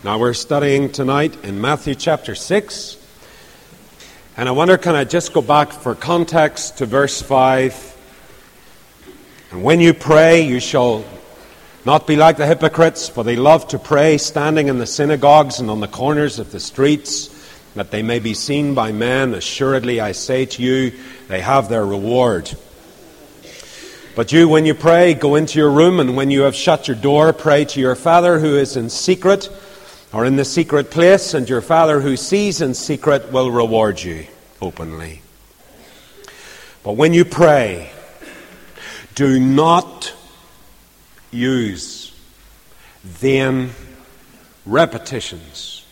Now we're studying tonight in Matthew chapter 6. And I wonder, can I just go back for context to verse 5? And when you pray, you shall not be like the hypocrites, for they love to pray standing in the synagogues and on the corners of the streets, that they may be seen by men. Assuredly, I say to you, they have their reward. But you, when you pray, go into your room, and when you have shut your door, pray to your Father who is in secret, or in the secret place, and your Father who sees in secret will reward you openly. But when you pray, do not use vain repetitions,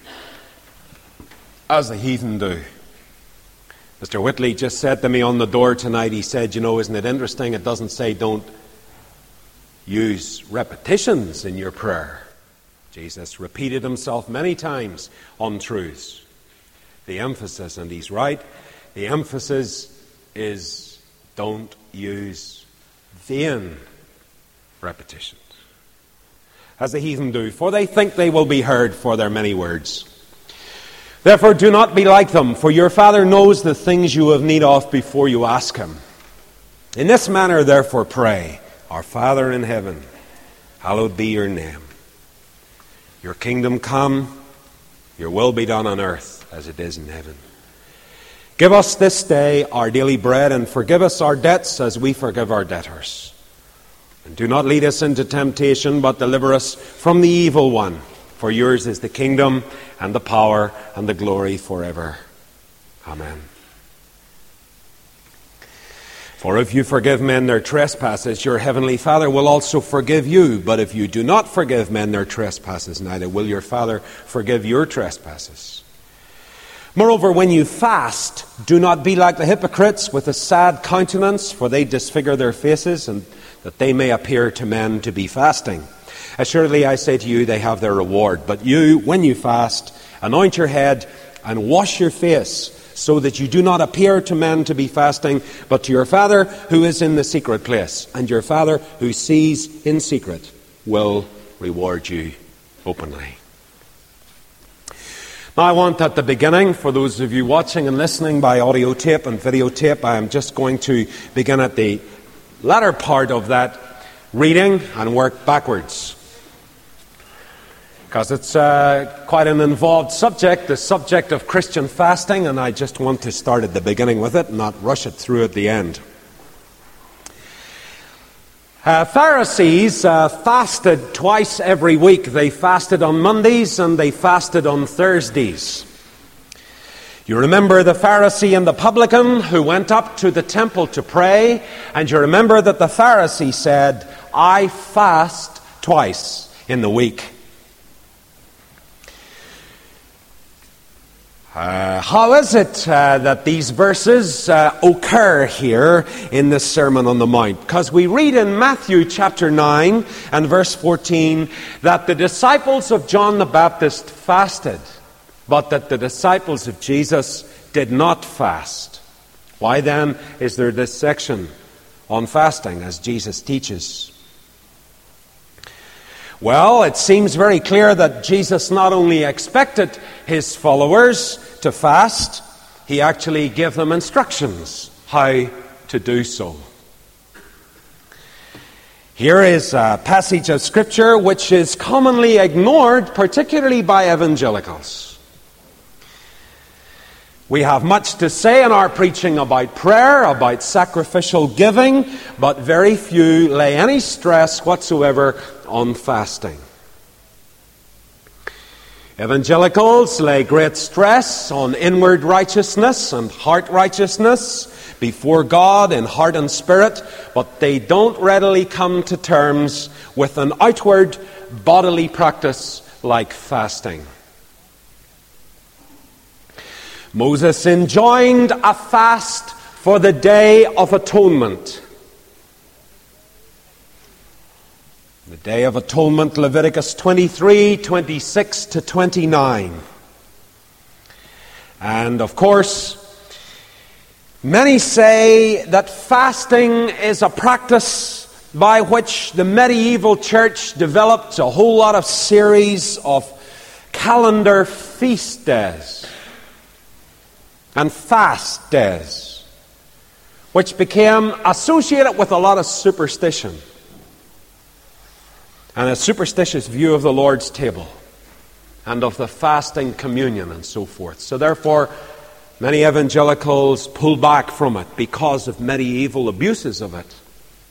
as the heathen do. Mr. Whitley just said to me on the door tonight, he said, isn't it interesting? It doesn't say don't use repetitions in your prayer. Jesus repeated himself many times on truths. The emphasis, and he's right, the emphasis is don't use vain repetitions, as the heathen do, for they think they will be heard for their many words. Therefore do not be like them, for your Father knows the things you have need of before you ask him. In this manner therefore pray, Our Father in heaven, hallowed be your name. Your kingdom come, your will be done on earth as it is in heaven. Give us this day our daily bread, and forgive us our debts as we forgive our debtors. And do not lead us into temptation, but deliver us from the evil one. For yours is the kingdom, and the power, and the glory forever. Amen. For if you forgive men their trespasses, your heavenly Father will also forgive you. But if you do not forgive men their trespasses, neither will your Father forgive your trespasses. Moreover, when you fast, do not be like the hypocrites with a sad countenance, for they disfigure their faces, and that they may appear to men to be fasting. Assuredly, I say to you, they have their reward. But you, when you fast, anoint your head and wash your face, so that you do not appear to men to be fasting, but to your Father who is in the secret place. And your Father who sees in secret will reward you openly. Now I want at the beginning, for those of you watching and listening by audio tape and videotape, I am just going to begin at the latter part of that reading and work backwards, because it's quite an involved subject, the subject of Christian fasting, and I just want to start at the beginning with it and not rush it through at the end. Pharisees fasted twice every week. They fasted on Mondays and they fasted on Thursdays. You remember the Pharisee and the publican who went up to the temple to pray, and you remember that the Pharisee said, I fast twice in the week. How is it that these verses occur here in the Sermon on the Mount? Because we read in Matthew chapter 9 and verse 14 that the disciples of John the Baptist fasted, but that the disciples of Jesus did not fast. Why then is there this section on fasting as Jesus teaches? Well, it seems very clear that Jesus not only expected his followers to fast, he actually gave them instructions how to do so. Here is a passage of Scripture which is commonly ignored, particularly by evangelicals. We have much to say in our preaching about prayer, about sacrificial giving, but very few lay any stress whatsoever on fasting. Evangelicals lay great stress on inward righteousness and heart righteousness before God in heart and spirit, but they don't readily come to terms with an outward bodily practice like fasting. Moses enjoined a fast for the Day of Atonement. The Day of Atonement, Leviticus 23, 26 to 29. And of course, many say that fasting is a practice by which the medieval church developed a whole lot of series of calendar feast days and fast days, which became associated with a lot of superstition and a superstitious view of the Lord's table and of the fasting communion and so forth. So therefore, many evangelicals pull back from it because of medieval abuses of it.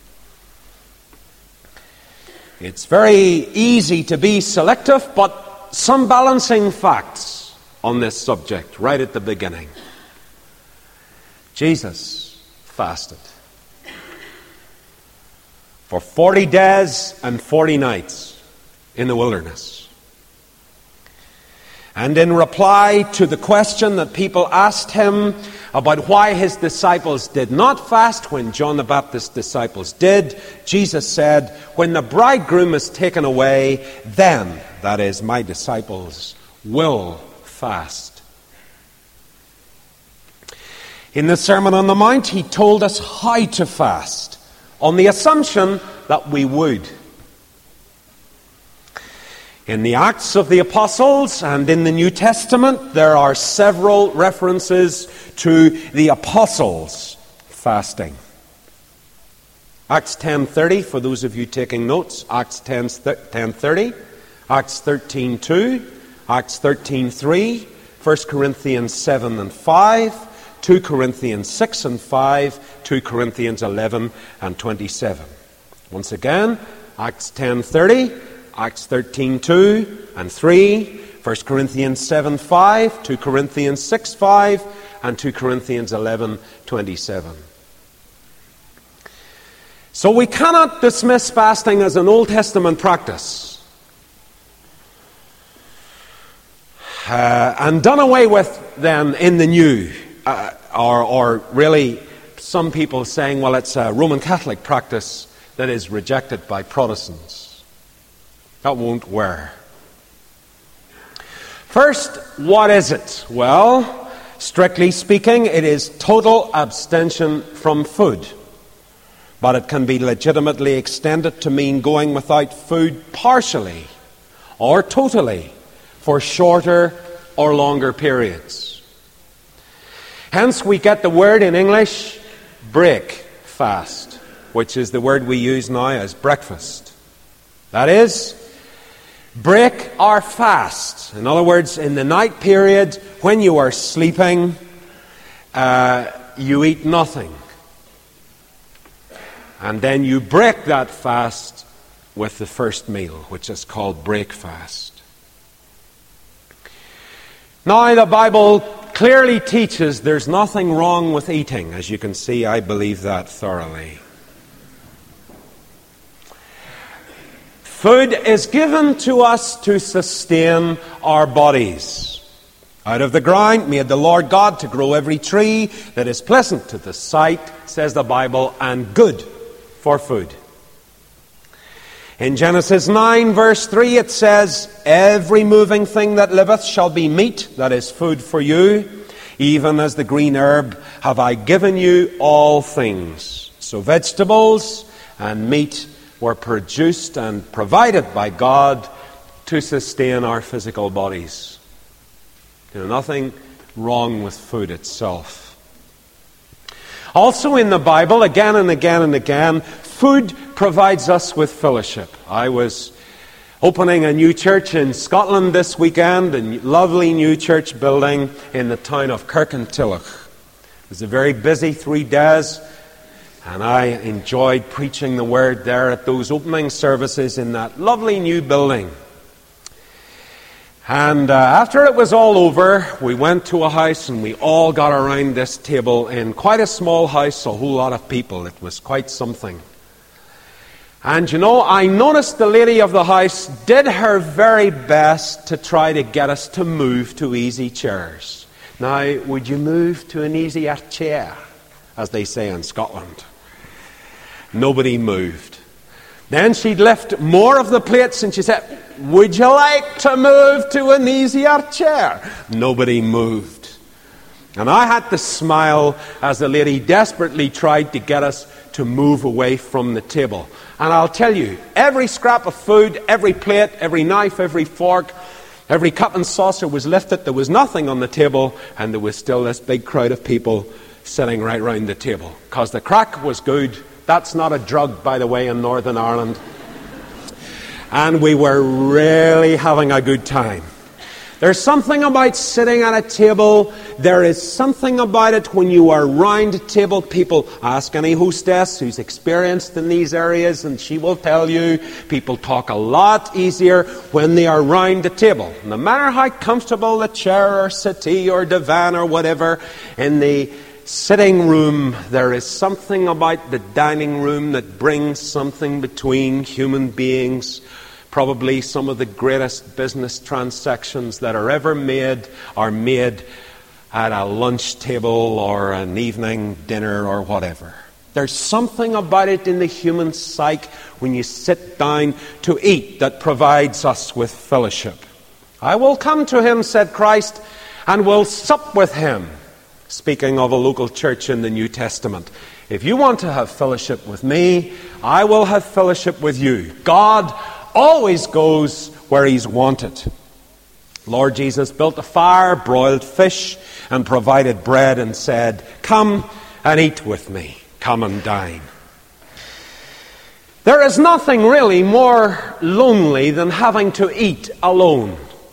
It's very easy to be selective, but some balancing facts on this subject right at the beginning. Jesus fasted for 40 days and 40 nights in the wilderness. And in reply to the question that people asked him about why his disciples did not fast when John the Baptist's disciples did, Jesus said, "When the bridegroom is taken away, then, that is, my disciples, will fast." In the Sermon on the Mount, he told us how to fast, on the assumption that we would. In the Acts of the Apostles and in the New Testament, there are several references to the apostles fasting. Acts 10:30, for those of you taking notes, Acts 10:30, Acts 13:2, Acts 13:3, 1 Corinthians 7 and 5, 2 Corinthians 6 and 5, 2 Corinthians 11 and 27. Once again, Acts 10:30, Acts 13:2 and 3, 1 Corinthians 7:5, 2 Corinthians 6:5, and 2 Corinthians 11:27. So we cannot dismiss fasting as an Old Testament practice and done away with then in the New. Or really, some people saying, well, it's a Roman Catholic practice that is rejected by Protestants. That won't wear. First, what is it? Well, strictly speaking, it is total abstention from food. But it can be legitimately extended to mean going without food partially or totally for shorter or longer periods. Hence, we get the word in English, break fast, which is the word we use now as breakfast. That is, break our fast. In other words, in the night period, when you are sleeping, you eat nothing. And then you break that fast with the first meal, which is called breakfast. Now, the Bible clearly teaches there's nothing wrong with eating. As you can see, I believe that thoroughly. Food is given to us to sustain our bodies. Out of the ground made the Lord God to grow every tree that is pleasant to the sight, says the Bible, and good for food. In Genesis 9, verse 3, it says, "Every moving thing that liveth shall be meat, that is food for you. Even as the green herb have I given you all things." So vegetables and meat were produced and provided by God to sustain our physical bodies. Nothing wrong with food itself. Also in the Bible, again and again and again, food provides us with fellowship. I was opening a new church in Scotland this weekend, a lovely new church building in the town of Kirkintilloch. It was a very busy 3 days, and I enjoyed preaching the word there at those opening services in that lovely new building. And after it was all over, we went to a house and we all got around this table in quite a small house, a whole lot of people. It was quite something. And I noticed the lady of the house did her very best to try to get us to move to easy chairs. Now, would you move to an easier chair, as they say in Scotland? Nobody moved. Then she'd lift more of the plates and she said, "Would you like to move to an easier chair?" Nobody moved. And I had to smile as the lady desperately tried to get us to move away from the table. And I'll tell you, every scrap of food, every plate, every knife, every fork, Every cup and saucer was lifted. There was nothing on the table, and there was still this big crowd of people sitting right round the table. Because the crack was good. That's not a drug, by the way, in Northern Ireland. And we were really having a good time. There's something about sitting at a table. There is something about it when you are round a table. People, ask any hostess who's experienced in these areas, and she will tell you, people talk a lot easier when they are round a table. No matter how comfortable the chair or settee or divan or whatever, in the sitting room, there is something about the dining room that brings something between human beings. Probably some of the greatest business transactions that are ever made are made at a lunch table or an evening dinner or whatever. There's something about it in the human psyche when you sit down to eat that provides us with fellowship. I will come to him, said Christ, and will sup with him. Speaking of a local church in the New Testament. If you want to have fellowship with me, I will have fellowship with you. God always goes where he's wanted. Lord Jesus built a fire, broiled fish, and provided bread and said, come and eat with me. Come and dine. There is nothing really more lonely than having to eat alone.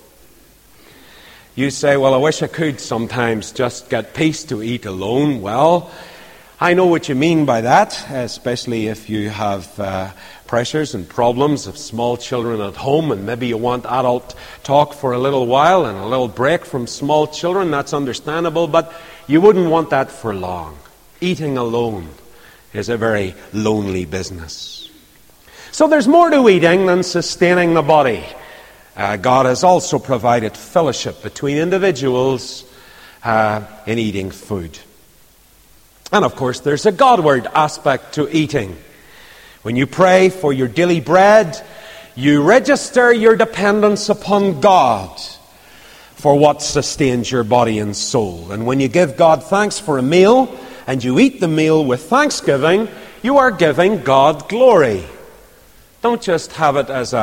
You say, well, I wish I could sometimes just get peace to eat alone. Well, I know what you mean by that, especially if you have pressures and problems of small children at home, and maybe you want adult talk for a little while and a little break from small children. That's understandable, but you wouldn't want that for long. Eating alone is a very lonely business. So there's more to eating than sustaining the body. God has also provided fellowship between individuals in eating food. And of course, there's a Godward aspect to eating. When you pray for your daily bread, you register your dependence upon God for what sustains your body and soul. And when you give God thanks for a meal, and you eat the meal with thanksgiving, you are giving God glory. Don't just have it as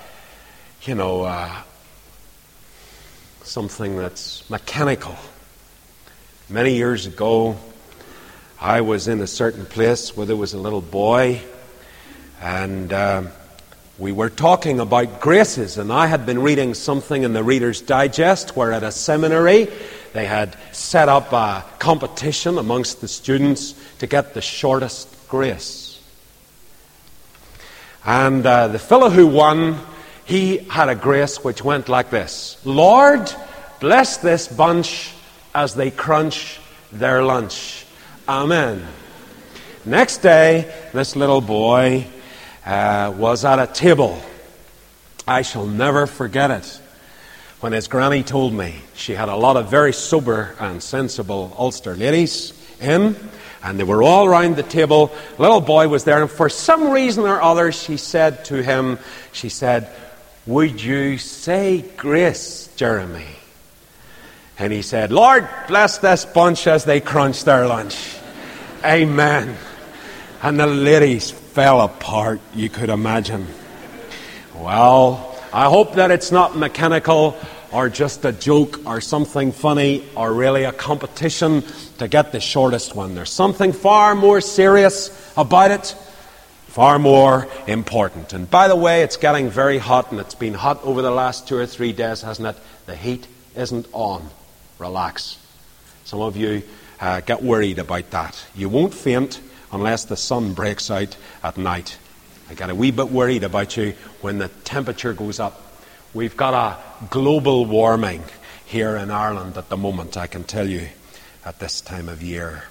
something that's mechanical. Many years ago, I was in a certain place where there was a little boy, and we were talking about graces, and I had been reading something in the Reader's Digest where at a seminary they had set up a competition amongst the students to get the shortest grace. And the fellow who won, he had a grace which went like this: Lord, bless this bunch as they crunch their lunch. Amen. Next day, this little boy was at a table. I shall never forget it. When his granny told me, she had a lot of very sober and sensible Ulster ladies in, and they were all round the table. Little boy was there, and for some reason or other, she said to him, would you say grace, Jeremy? And he said, Lord, bless this bunch as they crunch their lunch. Amen. And the ladies fell apart, you could imagine. Well, I hope that it's not mechanical or just a joke or something funny or really a competition to get the shortest one. There's something far more serious about it, far more important. And by the way, it's getting very hot, and it's been hot over the last 2 or 3 days, hasn't it? The heat isn't on. Relax. Some of you get worried about that. You won't faint unless the sun breaks out at night. I get a wee bit worried about you when the temperature goes up. We've got a global warming here in Ireland at the moment, I can tell you, at this time of year.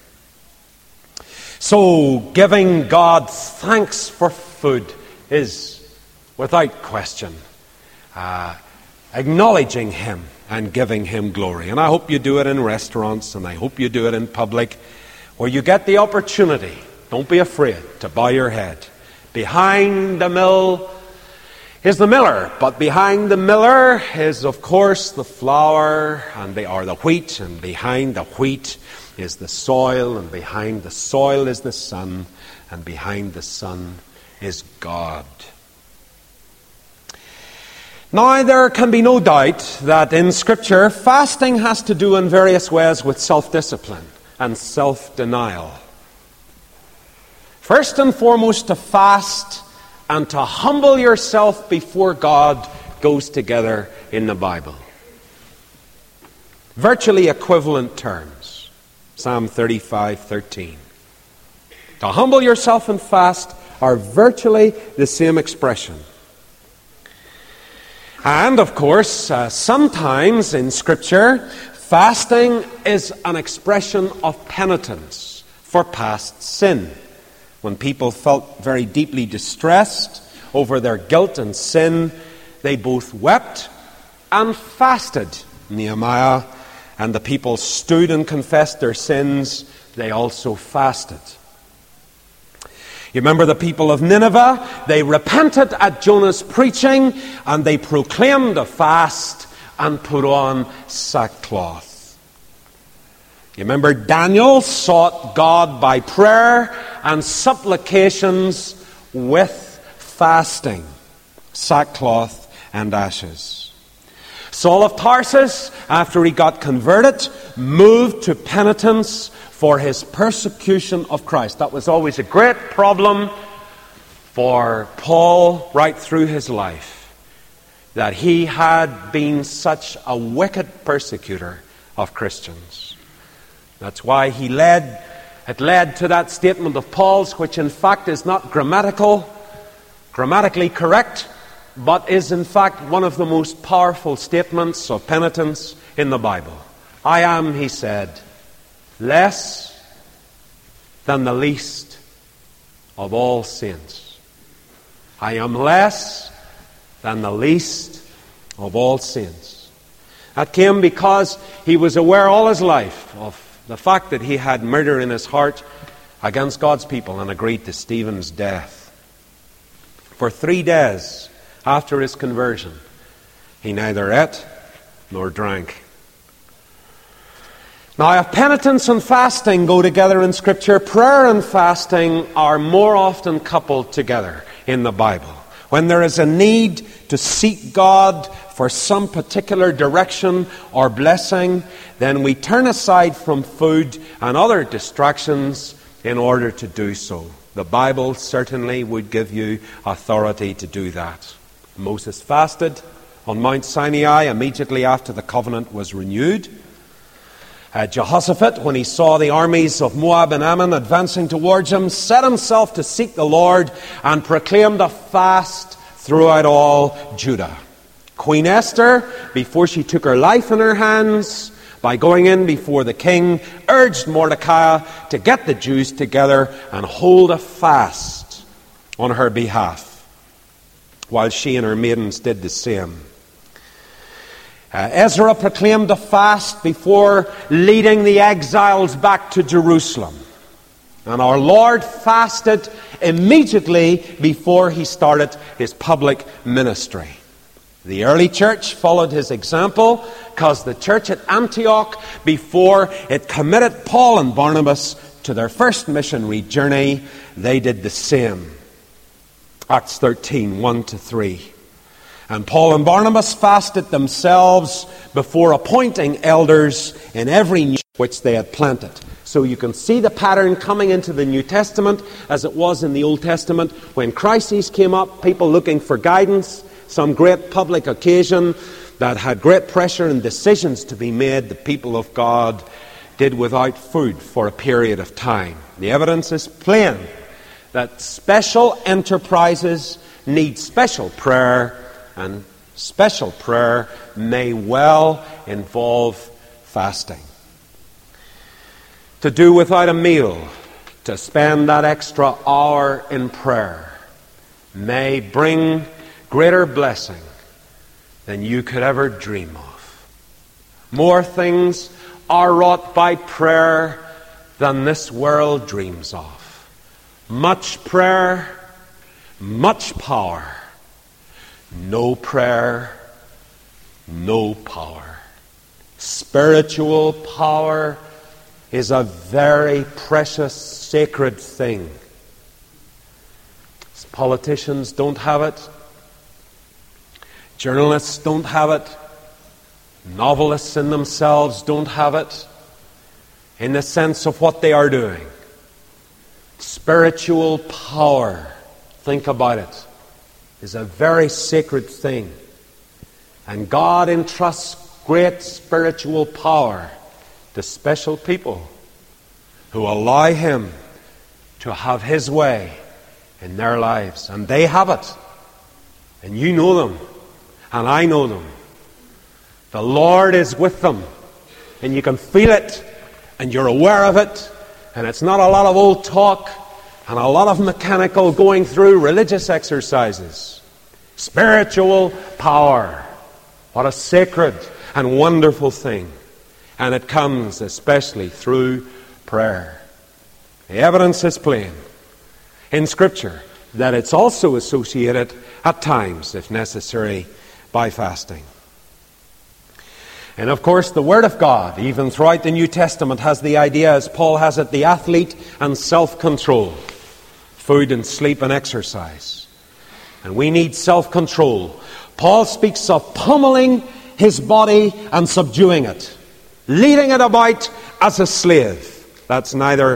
So, giving God thanks for food is, without question, acknowledging Him and giving Him glory. And I hope you do it in restaurants, and I hope you do it in public, where you get the opportunity. Don't be afraid to bow your head. Behind the mill is the miller, but behind the miller is, of course, the flour or the wheat, and behind the wheat is the soil, and behind the soil is the sun, and behind the sun is God. Now, there can be no doubt that in Scripture, fasting has to do in various ways with self-discipline and self-denial. First and foremost, to fast and to humble yourself before God goes together in the Bible. Virtually equivalent terms. Psalm 35:13. To humble yourself and fast are virtually the same expression. And, of course, sometimes in Scripture, fasting is an expression of penitence for past sin. When people felt very deeply distressed over their guilt and sin, they both wept and fasted. Nehemiah and the people stood and confessed their sins. They also fasted. You remember the people of Nineveh? They repented at Jonah's preaching and they proclaimed a fast and put on sackcloth. You remember Daniel sought God by prayer and supplications with fasting, sackcloth and ashes. Saul of Tarsus, after he got converted, moved to penitence for his persecution of Christ. That was always a great problem for Paul right through his life, that he had been such a wicked persecutor of Christians. That's why it led to that statement of Paul's, which in fact is not grammatically correct, but is in fact one of the most powerful statements of penitence in the Bible. I am, he said, less than the least of all saints. I am less than the least of all saints. That came because he was aware all his life of the fact that he had murder in his heart against God's people and agreed to Stephen's death. For 3 days after his conversion, he neither ate nor drank. Now, if penitence and fasting go together in Scripture, prayer and fasting are more often coupled together in the Bible. When there is a need to seek God for some particular direction or blessing, then we turn aside from food and other distractions in order to do so. The Bible certainly would give you authority to do that. Moses fasted on Mount Sinai immediately after the covenant was renewed. Jehoshaphat, when he saw the armies of Moab and Ammon advancing towards him, set himself to seek the Lord and proclaimed a fast throughout all Judah. Queen Esther, before she took her life in her hands, by going in before the king, urged Mordecai to get the Jews together and hold a fast on her behalf, while she and her maidens did the same. Ezra proclaimed a fast before leading the exiles back to Jerusalem. And our Lord fasted immediately before he started his public ministry. The early church followed his example because the church at Antioch, before it committed Paul and Barnabas to their first missionary journey, they did the same. Acts 13, 1-3. And Paul and Barnabas fasted themselves before appointing elders in every new which they had planted. So you can see the pattern coming into the New Testament as it was in the Old Testament. When crises came up, people looking for guidance, some great public occasion that had great pressure and decisions to be made, the people of God did without food for a period of time. The evidence is plain that special enterprises need special prayer, and special prayer may well involve fasting. To do without a meal, to spend that extra hour in prayer, may bring greater blessing than you could ever dream of. More things are wrought by prayer than this world dreams of. Much prayer, much power. No prayer, no power. Spiritual power is a very precious, sacred thing. Politicians don't have it. Journalists don't have it. Novelists in themselves don't have it in the sense of what they are doing. Spiritual power, think about it, is a very sacred thing. And God entrusts great spiritual power to special people who allow Him to have His way in their lives. And they have it. And you know them. And I know them. The Lord is with them. And you can feel it. And you're aware of it. And it's not a lot of old talk and a lot of mechanical going through religious exercises. Spiritual power. What a sacred and wonderful thing. And it comes especially through prayer. The evidence is plain in Scripture that it's also associated at times, if necessary, by fasting. And of course, the Word of God, even throughout the New Testament, has the idea, as Paul has it, the athlete and self-control. Food and sleep and exercise. And we need self-control. Paul speaks of pummeling his body and subduing it. Leading it about as a slave. That's neither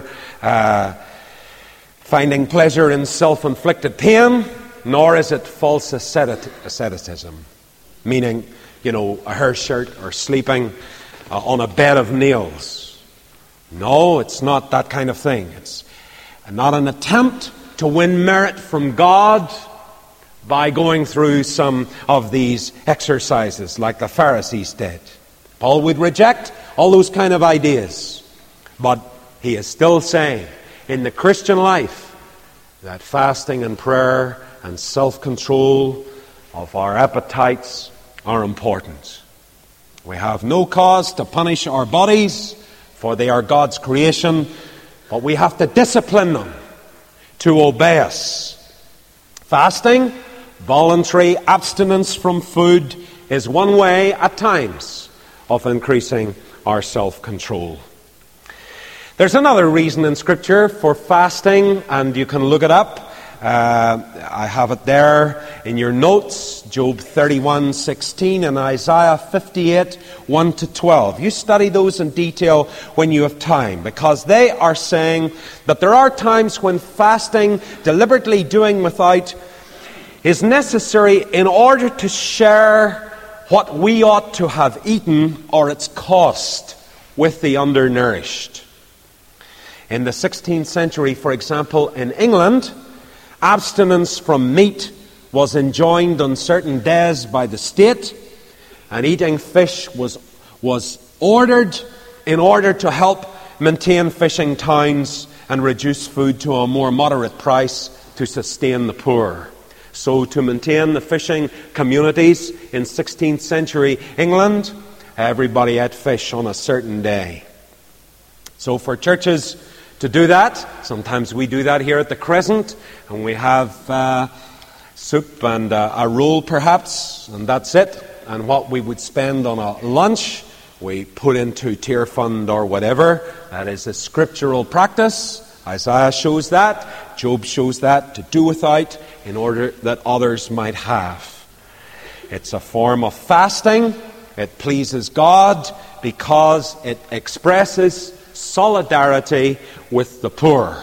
finding pleasure in self-inflicted pain, nor is it false asceticism. Meaning, a hair shirt or sleeping on a bed of nails. No, it's not that kind of thing. It's not an attempt to win merit from God by going through some of these exercises like the Pharisees did. Paul would reject all those kind of ideas. But he is still saying, in the Christian life, that fasting and prayer and self-control of our appetites are important. We have no cause to punish our bodies, for they are God's creation, but we have to discipline them to obey us. Fasting, voluntary abstinence from food, is one way at times of increasing our self-control. There's another reason in Scripture for fasting, and you can look it up. I have it there in your notes, Job 31:16 and Isaiah 58:1-12. You study those in detail when you have time, because they are saying that there are times when fasting, deliberately doing without, is necessary in order to share what we ought to have eaten or its cost with the undernourished. In the 16th century, for example, in England, abstinence from meat was enjoined on certain days by the state, and eating fish was ordered in order to help maintain fishing towns and reduce food to a more moderate price to sustain the poor. So to maintain the fishing communities in 16th century England, everybody ate fish on a certain day. So for churches to do that, sometimes we do that here at the Crescent, and we have soup and a roll perhaps, and that's it. And what we would spend on a lunch, we put into Tear Fund or whatever. That is a scriptural practice. Isaiah shows that. Job shows that, to do without in order that others might have. It's a form of fasting. It pleases God because it expresses solidarity with the poor.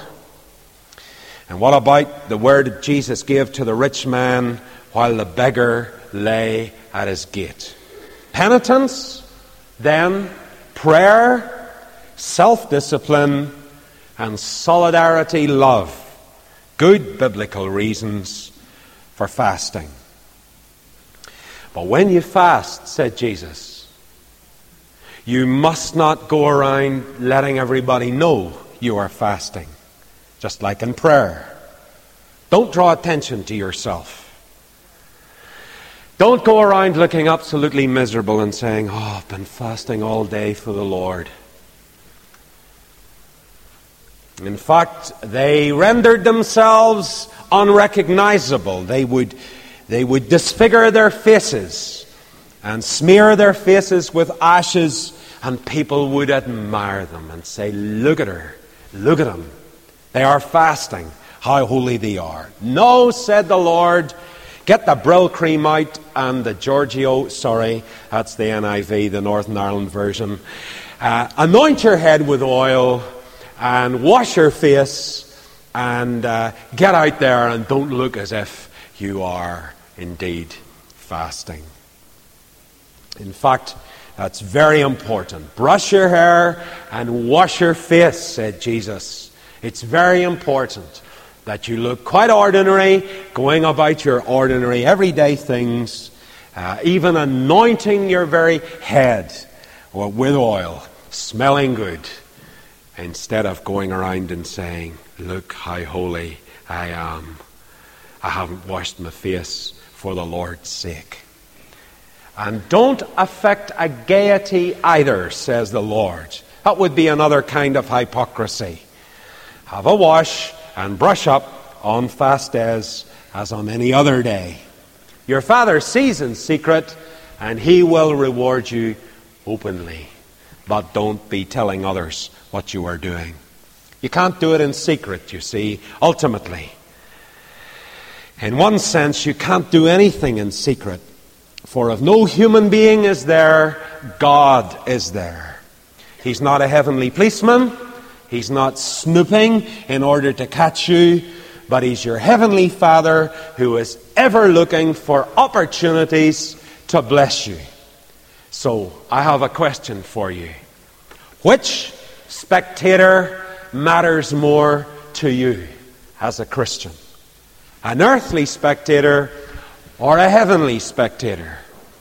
And what about the word Jesus gave to the rich man while the beggar lay at his gate? Penitence, then prayer, self-discipline, and solidarity, love. Good biblical reasons for fasting. But when you fast, said Jesus, you must not go around letting everybody know you are fasting. Just like in prayer. Don't draw attention to yourself. Don't go around looking absolutely miserable and saying, "Oh, I've been fasting all day for the Lord." In fact, they rendered themselves unrecognizable. They would disfigure their faces and smear their faces with ashes, and people would admire them and say, "Look at her, look at them. They are fasting. How holy they are." No, said the Lord, Get the Brill cream out and the Giorgio, that's the NIV, the Northern Ireland version. Anoint your head with oil and wash your face and get out there and don't look as if you are indeed fasting. In fact, that's very important. Brush your hair and wash your face, said Jesus. It's very important that you look quite ordinary, going about your ordinary everyday things, even anointing your very head with oil, smelling good, instead of going around and saying, look how holy I am. I haven't washed my face for the Lord's sake. And don't affect a gaiety either, says the Lord. That would be another kind of hypocrisy. Have a wash and brush up on fast days as on any other day. Your Father sees in secret, and He will reward you openly. But don't be telling others what you are doing. You can't do it in secret, you see, ultimately. In one sense, you can't do anything in secret. For if no human being is there, God is there. He's not a heavenly policeman. He's not snooping in order to catch you, but He's your heavenly Father who is ever looking for opportunities to bless you. So, I have a question for you. Which spectator matters more to you as a Christian? An earthly spectator or a heavenly spectator?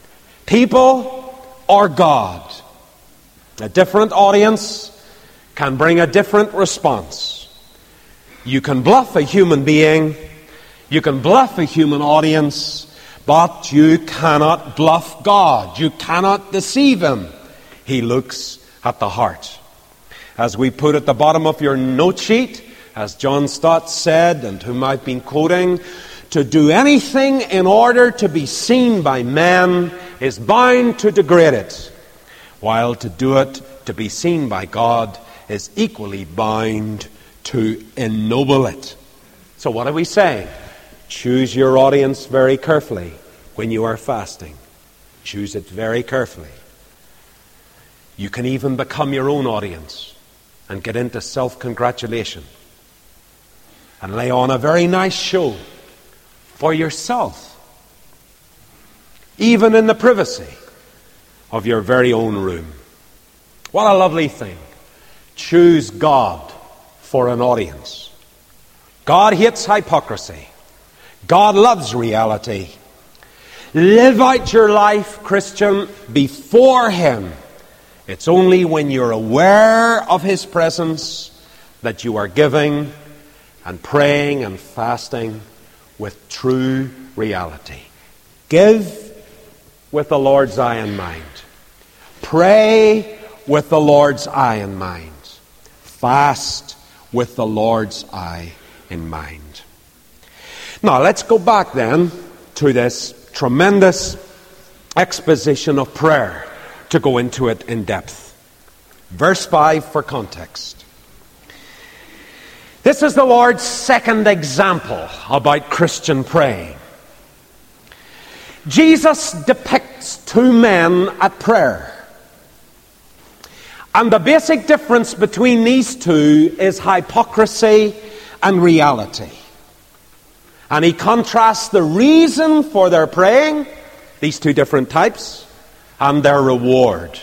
People or God? A different audience can bring a different response. You can bluff a human being, you can bluff a human audience, but you cannot bluff God. You cannot deceive Him. He looks at the heart. As we put at the bottom of your note sheet, as John Stott said, and whom I've been quoting, to do anything in order to be seen by men is bound to degrade it, while to do it to be seen by God is equally bound to ennoble it. So what are we saying? Choose your audience very carefully when you are fasting. Choose it very carefully. You can even become your own audience and get into self-congratulation and lay on a very nice show for yourself, even in the privacy of your very own room. What a lovely thing. Choose God for an audience. God hates hypocrisy. God loves reality. Live out your life, Christian, before Him. It's only when you're aware of His presence that you are giving and praying and fasting with true reality. Give with the Lord's eye in mind. Pray with the Lord's eye in mind. Fast with the Lord's eye in mind. Now, let's go back then to this tremendous exposition of prayer to go into it in depth. Verse 5 for context. This is the Lord's second example about Christian praying. Jesus depicts two men at prayer. And the basic difference between these two is hypocrisy and reality. And he contrasts the reason for their praying, these two different types, and their reward.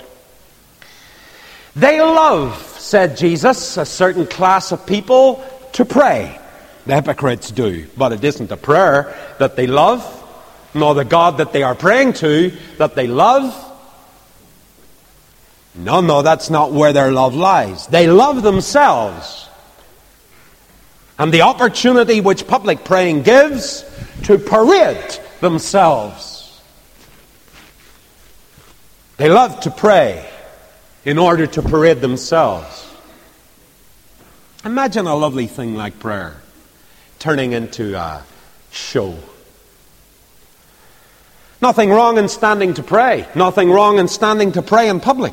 They love, said Jesus, a certain class of people to pray. The hypocrites do. But it isn't the prayer that they love, nor the God that they are praying to that they love. No, that's not where their love lies. They love themselves. And the opportunity which public praying gives to parade themselves. They love to pray in order to parade themselves. Imagine a lovely thing like prayer turning into a show. Nothing wrong in standing to pray. Nothing wrong in standing to pray in public.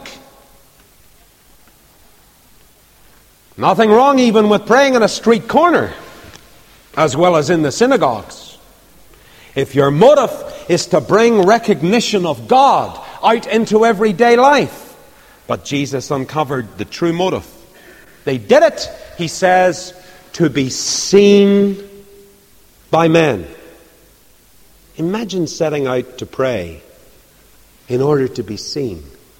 Nothing wrong even with praying in a street corner, as well as in the synagogues. if your motive is to bring recognition of God out into everyday life. But Jesus uncovered the true motive. They did it, he says, to be seen by men. Imagine setting out to pray in order to be seen.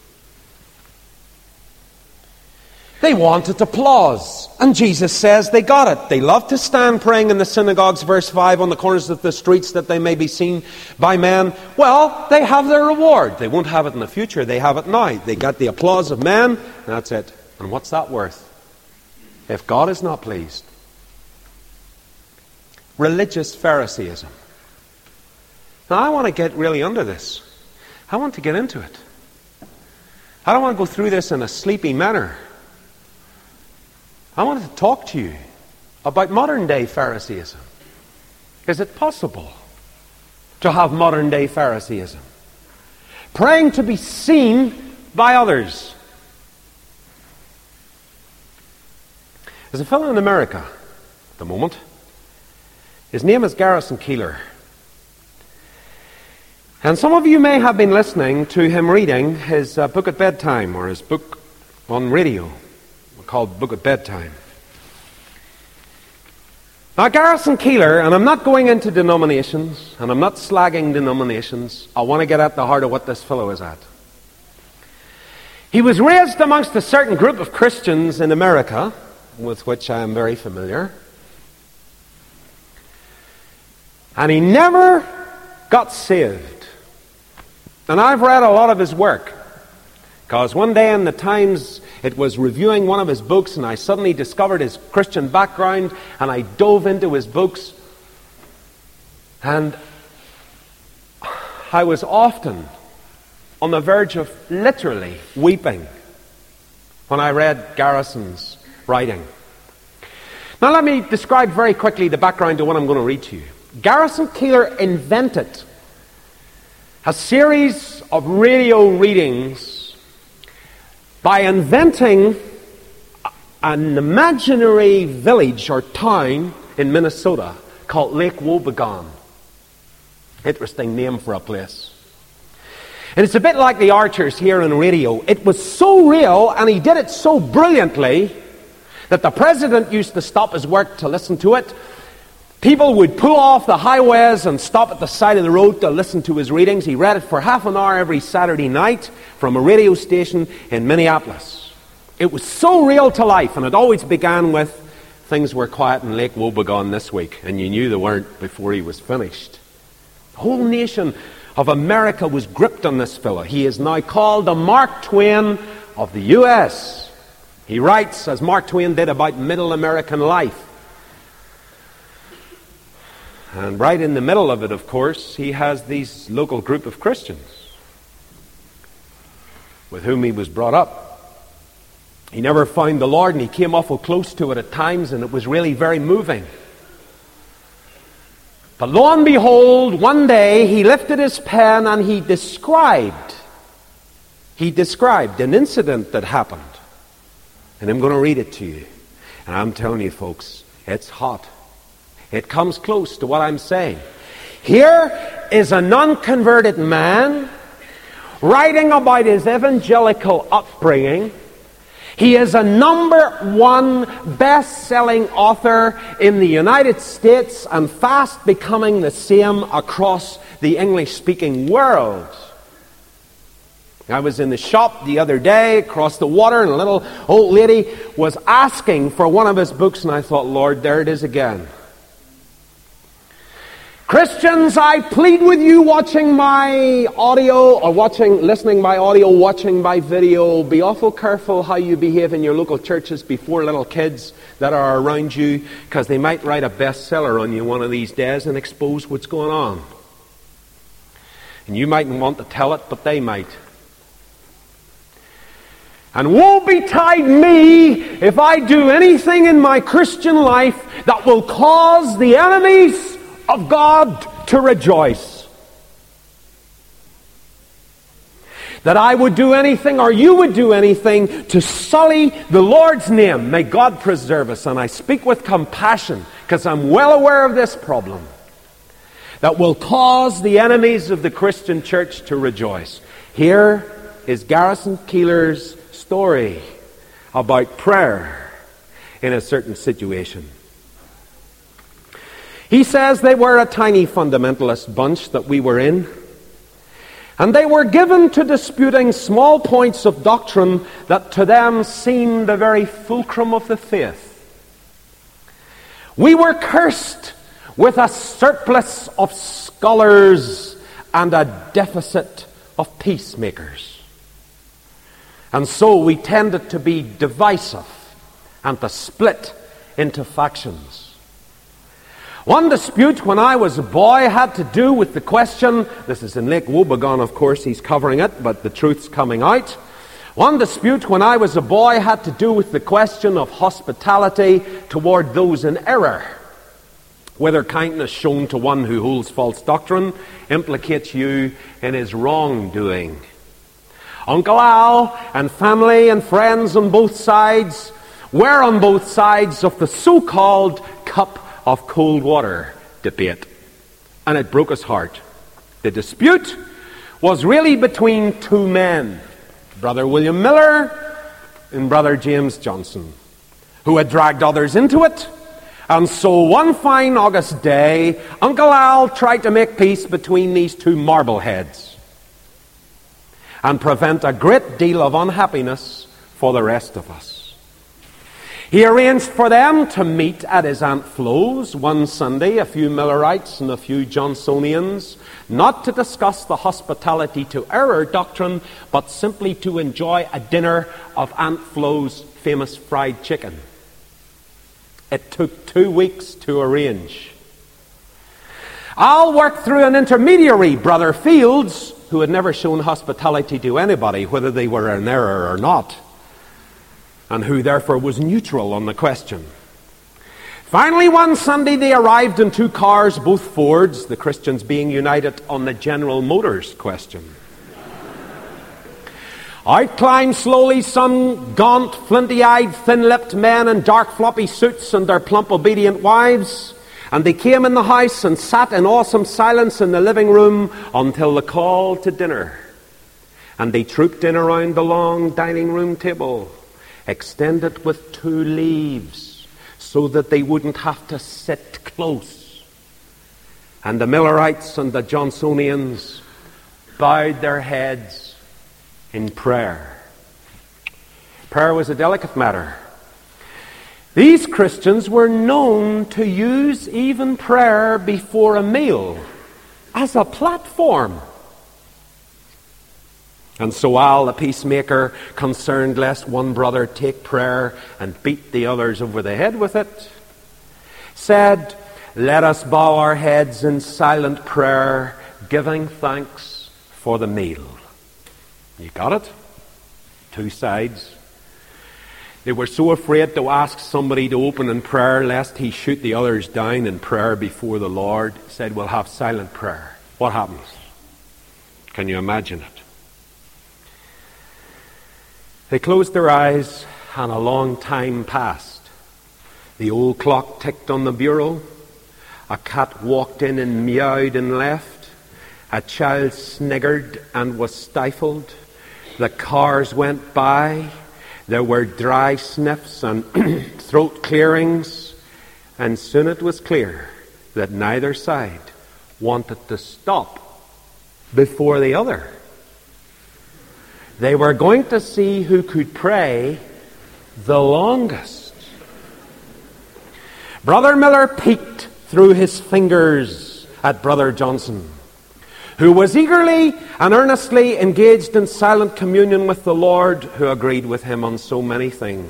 They wanted applause, and Jesus says they got it. They love to stand praying in the synagogues, verse 5, on the corners of the streets that they may be seen by men. Well, they have their reward. They won't have it in the future, they have it now. They got the applause of men, and that's it. And what's that worth if God is not pleased? Religious Pharisaism. Now, I want to get really under this. I want to get into it. I don't want to go through this in a sleepy manner. I want to talk to you about modern day Pharisaism. Is it possible to have modern day Pharisaism? Praying to be seen by others. There's a fellow in America at the moment. His name is Garrison Keillor. And some of you may have been listening to him reading his book at bedtime, or his book on radio called Book at Bedtime. Now, Garrison Keillor, and I'm not going into denominations, and I'm not slagging denominations. I want to get at the heart of what this fellow is at. He was raised amongst a certain group of Christians in America, with which I am very familiar. And he never got saved. And I've read a lot of his work. Because one day in the Times, it was reviewing one of his books, and I suddenly discovered his Christian background, and I dove into his books. And I was often on the verge of literally weeping when I read Garrison's writing. Now let me describe very quickly the background to what I'm going to read to you. Garrison Keillor invented a series of radio readings by inventing an imaginary village or town in Minnesota called Lake Wobegon. Interesting name for a place. And it's a bit like the Archers here on radio. It was so real, and he did it so brilliantly, that the president used to stop his work to listen to it. People would pull off the highways and stop at the side of the road to listen to his readings. He read it for half an hour every Saturday night from a radio station in Minneapolis. It was so real to life, and it always began with, "Things were quiet in Lake Wobegon this week," and you knew they weren't before he was finished. The whole nation of America was gripped on this fellow. He is now called the Mark Twain of the U.S. He writes, as Mark Twain did, about middle American life. And right in the middle of it, of course, he has these local group of Christians with whom he was brought up. He never found the Lord, and he came awful close to it at times, and it was really very moving. But lo and behold, one day he lifted his pen and he described an incident that happened. And I'm going to read it to you. And I'm telling you, folks, it's hot. It comes close to what I'm saying. Here is an unconverted man writing about his evangelical upbringing. He is a #1 best-selling author in the United States and fast becoming the same across the English-speaking world. I was in the shop the other day across the water, and a little old lady was asking for one of his books, and I thought, Lord, there it is again. Christians, I plead with you watching my audio or listening by audio, watching by video, be awful careful how you behave in your local churches before little kids that are around you, because they might write a bestseller on you one of these days and expose what's going on. And you mightn't want to tell it, but they might. And woe betide me if I do anything in my Christian life that will cause the enemies of God to rejoice. That I would do anything, or you would do anything, to sully the Lord's name. May God preserve us. And I speak with compassion, because I'm well aware of this problem. that will cause the enemies of the Christian church to rejoice. Here is Garrison Keillor's story about prayer in a certain situation. He says they were a tiny fundamentalist bunch that we were in, and they were given to disputing small points of doctrine that to them seemed the very fulcrum of the faith. We were cursed with a surplus of scholars and a deficit of peacemakers. And so we tended to be divisive and to split into factions. One dispute when I was a boy had to do with the question, this is in Lake Wobegon, of course, he's covering it, but the truth's coming out. One dispute when I was a boy had to do with the question of hospitality toward those in error. Whether kindness shown to one who holds false doctrine implicates you in his wrongdoing. Uncle Al and family and friends on both sides were on both sides of the so-called cup of cold water debate. And it broke his heart. The dispute was really between two men, Brother William Miller and Brother James Johnson, who had dragged others into it. And so one fine August day, Uncle Al tried to make peace between these two marbleheads and prevent a great deal of unhappiness for the rest of us. He arranged for them to meet at his Aunt Flo's one Sunday, a few Millerites and a few Johnsonians, not to discuss the hospitality to error doctrine, but simply to enjoy a dinner of Aunt Flo's famous fried chicken. It took 2 weeks to arrange. Al worked through an intermediary, Brother Fields, who had never shown hospitality to anybody, whether they were in error or not, and who therefore was neutral on the question. Finally, one Sunday they arrived in 2 cars, both Fords, the Christians being united on the General Motors question. Out climbed slowly some gaunt, flinty-eyed, thin-lipped men in dark floppy suits and their plump, obedient wives, and they came in the house and sat in awesome silence in the living room until the call to dinner. And they trooped in around the long dining room table, extended with 2 leaves so that they wouldn't have to sit close. And the Millerites and the Johnsonians bowed their heads in prayer. Prayer was a delicate matter. These Christians were known to use even prayer before a meal as a platform. And so Al, the peacemaker, concerned lest one brother take prayer and beat the others over the head with it, said, "Let us bow our heads in silent prayer, giving thanks for the meal." You got it? 2 sides. They were so afraid to ask somebody to open in prayer lest he shoot the others down in prayer before the Lord. Said, "We'll have silent prayer." What happens? Can you imagine it? They closed their eyes and a long time passed. The old clock ticked on the bureau. A cat walked in and meowed and left. A child sniggered and was stifled. The cars went by. There were dry sniffs and throat clearings. And soon it was clear that neither side wanted to stop before the other. They were going to see who could pray the longest. Brother Miller peeked through his fingers at Brother Johnson, who was eagerly and earnestly engaged in silent communion with the Lord, who agreed with him on so many things.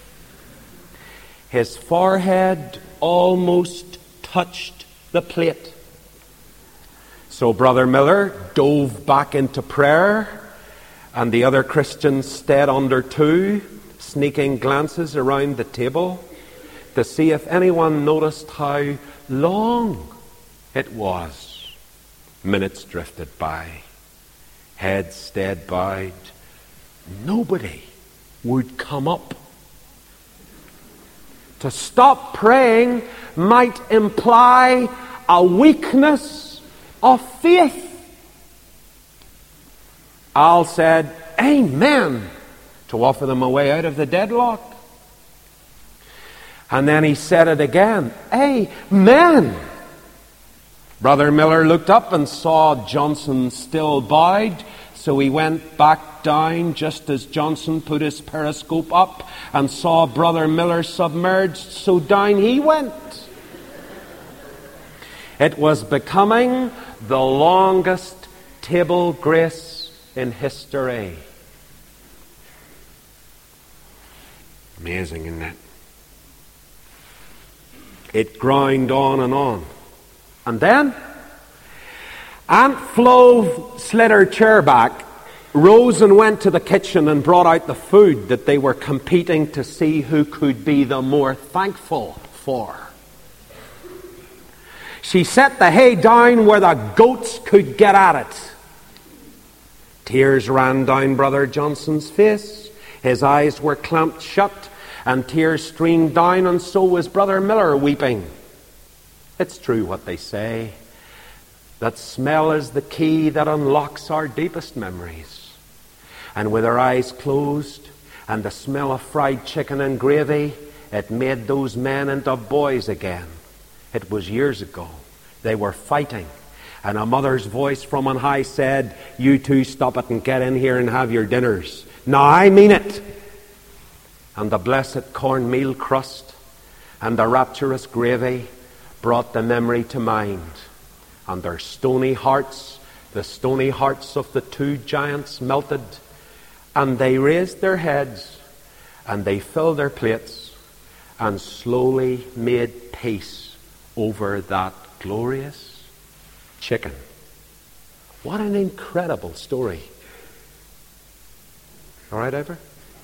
His forehead almost touched the plate. So Brother Miller dove back into prayer, and the other Christians stayed under too, sneaking glances around the table to see if anyone noticed how long it was. Minutes drifted by. Heads stayed bowed. Nobody would come up. To stop praying might imply a weakness of faith. Al said, Amen, to offer them a way out of the deadlock. And then he said it again, Amen. Brother Miller looked up and saw Johnson still bowed, so he went back down just as Johnson put his periscope up and saw Brother Miller submerged, so down he went. It was becoming the longest table grace in history. Amazing, isn't it? It ground on and on. And then Aunt Flo slid her chair back, rose and went to the kitchen and brought out the food that they were competing to see who could be the more thankful for. She set the hay down where the goats could get at it. Tears ran down Brother Johnson's face. His eyes were clamped shut, and tears streamed down, and so was Brother Miller weeping. It's true what they say, that smell is the key that unlocks our deepest memories. And with our eyes closed and the smell of fried chicken and gravy, it made those men into boys again. It was years ago. They were fighting. And a mother's voice from on high said, You two stop it and get in here and have your dinners. Now I mean it. And the blessed cornmeal crust and the rapturous gravy brought the memory to mind. And their stony hearts, the stony hearts of the two giants melted, and they raised their heads, and they filled their plates, and slowly made peace over that glorious chicken. What an incredible story. All right, Ivor?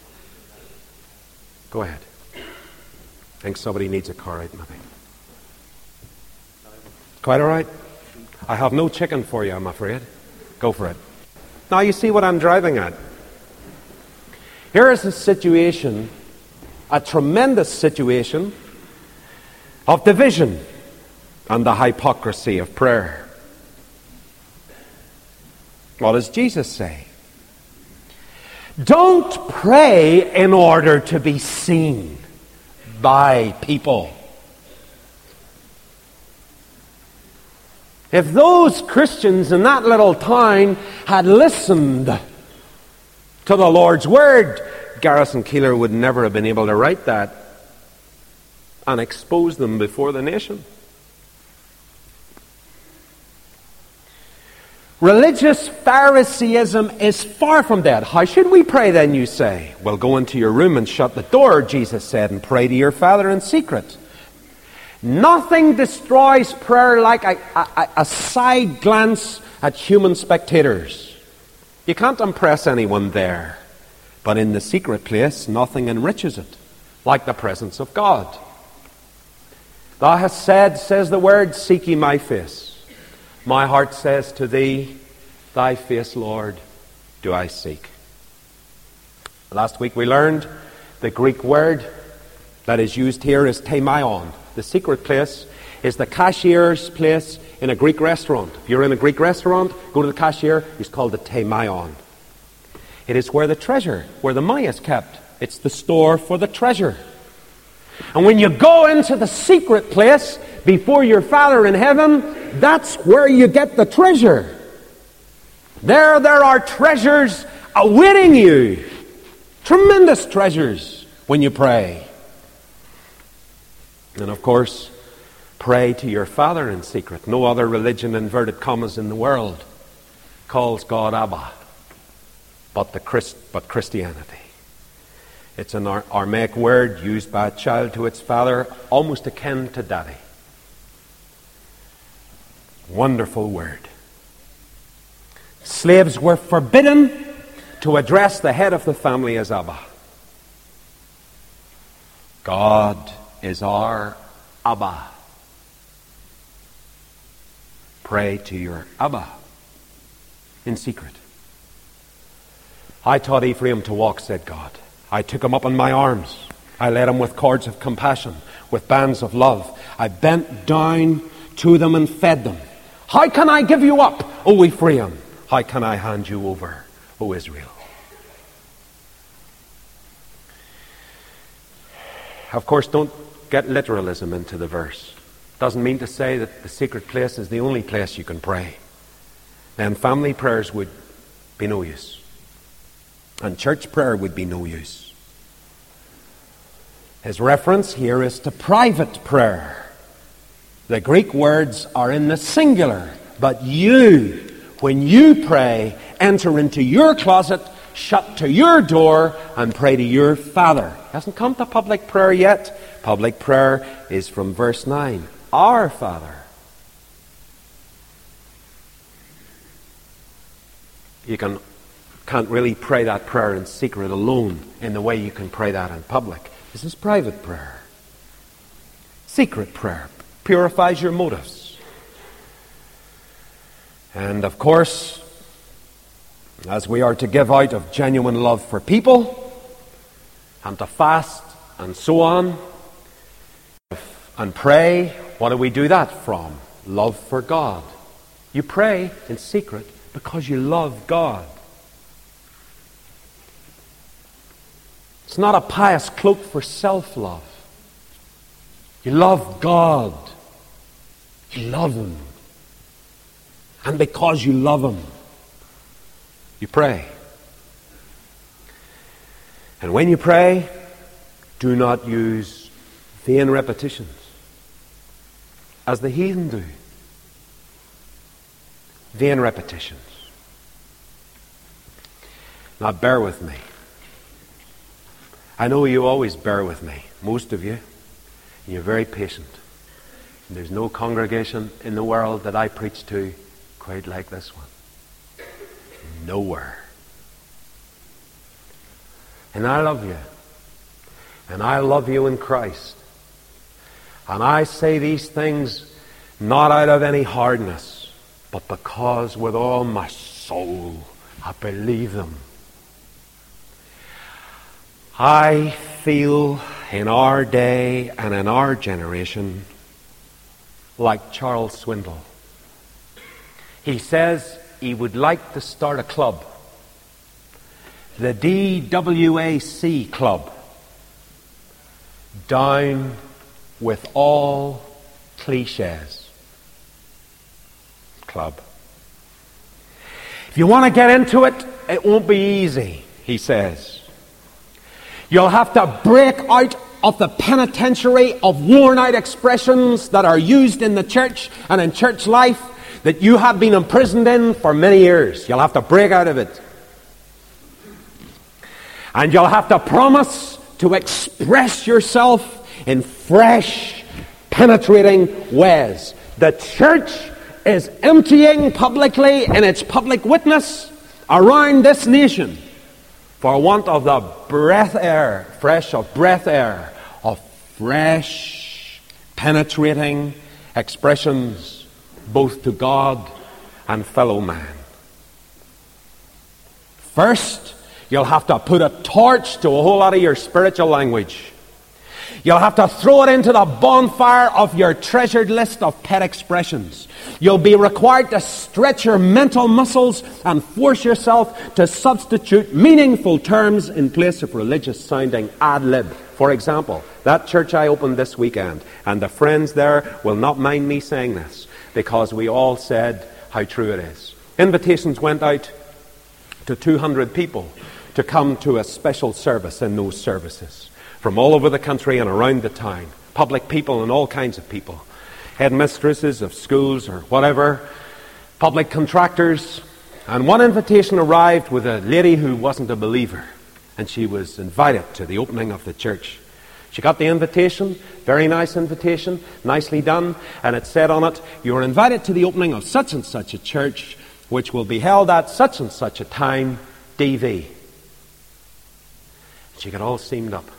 Go ahead. I think somebody needs a car out, maybe. Quite all right? I have no chicken for you, I'm afraid. Go for it. Now you see what I'm driving at. Here is a situation, a tremendous situation of division and the hypocrisy of prayer. What does Jesus say? Don't pray in order to be seen by people. If those Christians in that little town had listened to the Lord's word, Garrison Keillor would never have been able to write that and expose them before the nation. Religious Phariseeism is far from dead. How should we pray then, you say? Well, go into your room and shut the door, Jesus said, and pray to your Father in secret. Nothing destroys prayer like a side glance at human spectators. You can't impress anyone there. But in the secret place, nothing enriches it like the presence of God. Thou hast said, says the word, seek ye my face. My heart says to thee, thy face, Lord, do I seek. Last week we learned the Greek word that is used here is temaion. The secret place is the cashier's place in a Greek restaurant. If you're in a Greek restaurant, go to the cashier, he's called the temaion. It is where the treasure, where the money is kept. It's the store for the treasure. And when you go into the secret place before your Father in heaven, that's where you get the treasure. There are treasures awaiting you. Tremendous treasures when you pray. And of course, pray to your Father in secret. No other religion, inverted commas, in the world calls God Abba, but Christianity. It's an Aramaic word used by a child to its father, almost akin to daddy. Wonderful word. Slaves were forbidden to address the head of the family as Abba. God is our Abba. Pray to your Abba in secret. I taught Ephraim to walk, said God. I took him up in my arms. I led him with cords of compassion, with bands of love. I bent down to them and fed them. How can I give you up, O Ephraim? How can I hand you over, O Israel? Of course, don't get literalism into the verse. Doesn't mean to say that the secret place is the only place you can pray. Then family prayers would be no use. And church prayer would be no use. His reference here is to private prayer. The Greek words are in the singular. But you, when you pray, enter into your closet, shut to your door, and pray to your Father. It hasn't come to public prayer yet. Public prayer is from verse 9. Our Father. You can't really pray that prayer in secret alone in the way you can pray that in public. This is private prayer. Secret prayer purifies your motives. And of course, as we are to give out of genuine love for people, and to fast, and so on, and pray, what do we do that from? Love for God. You pray in secret because you love God. It's not a pious cloak for self-love. You love God. You love Him. And because you love Him, you pray. And when you pray, do not use vain repetitions, as the heathen do. Vain repetitions. Now bear with me. I know you always bear with me, most of you, and you're very patient. And there's no congregation in the world that I preach to quite like this one. Nowhere. And I love you. And I love you in Christ. And I say these things not out of any hardness, but because with all my soul I believe them. I feel in our day and in our generation like Charles Swindoll. He says he would like to start a club, the DWAC Club, down with all cliches. Club. If you want to get into it, it won't be easy, he says. You'll have to break out of the penitentiary of worn-out expressions that are used in the church and in church life that you have been imprisoned in for many years. You'll have to break out of it. And you'll have to promise to express yourself in fresh, penetrating ways. The church is emptying publicly in its public witness around this nation for want of the breath air, of fresh, penetrating expressions both to God and fellow man. First, you'll have to put a torch to a whole lot of your spiritual language. You'll have to throw it into the bonfire of your treasured list of pet expressions. You'll be required to stretch your mental muscles and force yourself to substitute meaningful terms in place of religious-sounding ad-lib. For example, that church I opened this weekend, and the friends there will not mind me saying this, because we all said how true it is. Invitations went out to 200 people to come to a special service in those services from all over the country and around the town. Public people and all kinds of people. Headmistresses of schools or whatever. Public contractors. And one invitation arrived with a lady who wasn't a believer. And she was invited to the opening of the church. She got the invitation, very nice invitation, nicely done. And it said on it, "You are invited to the opening of such and such a church, which will be held at such and such a time, DV." She got all seamed up.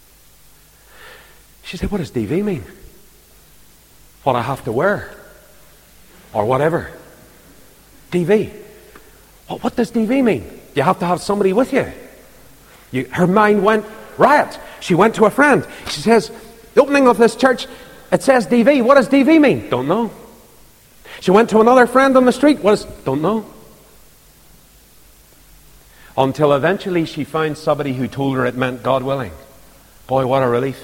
She said, "What does DV mean? What I have to wear? Or whatever. DV. What does DV mean? You have to have somebody with you." Her mind went riot. She went to a friend. She says, "The opening of this church, it says DV. What does DV mean?" "Don't know." She went to another friend on the street. Don't know. Until eventually she found somebody who told her it meant God willing. Boy, what a relief.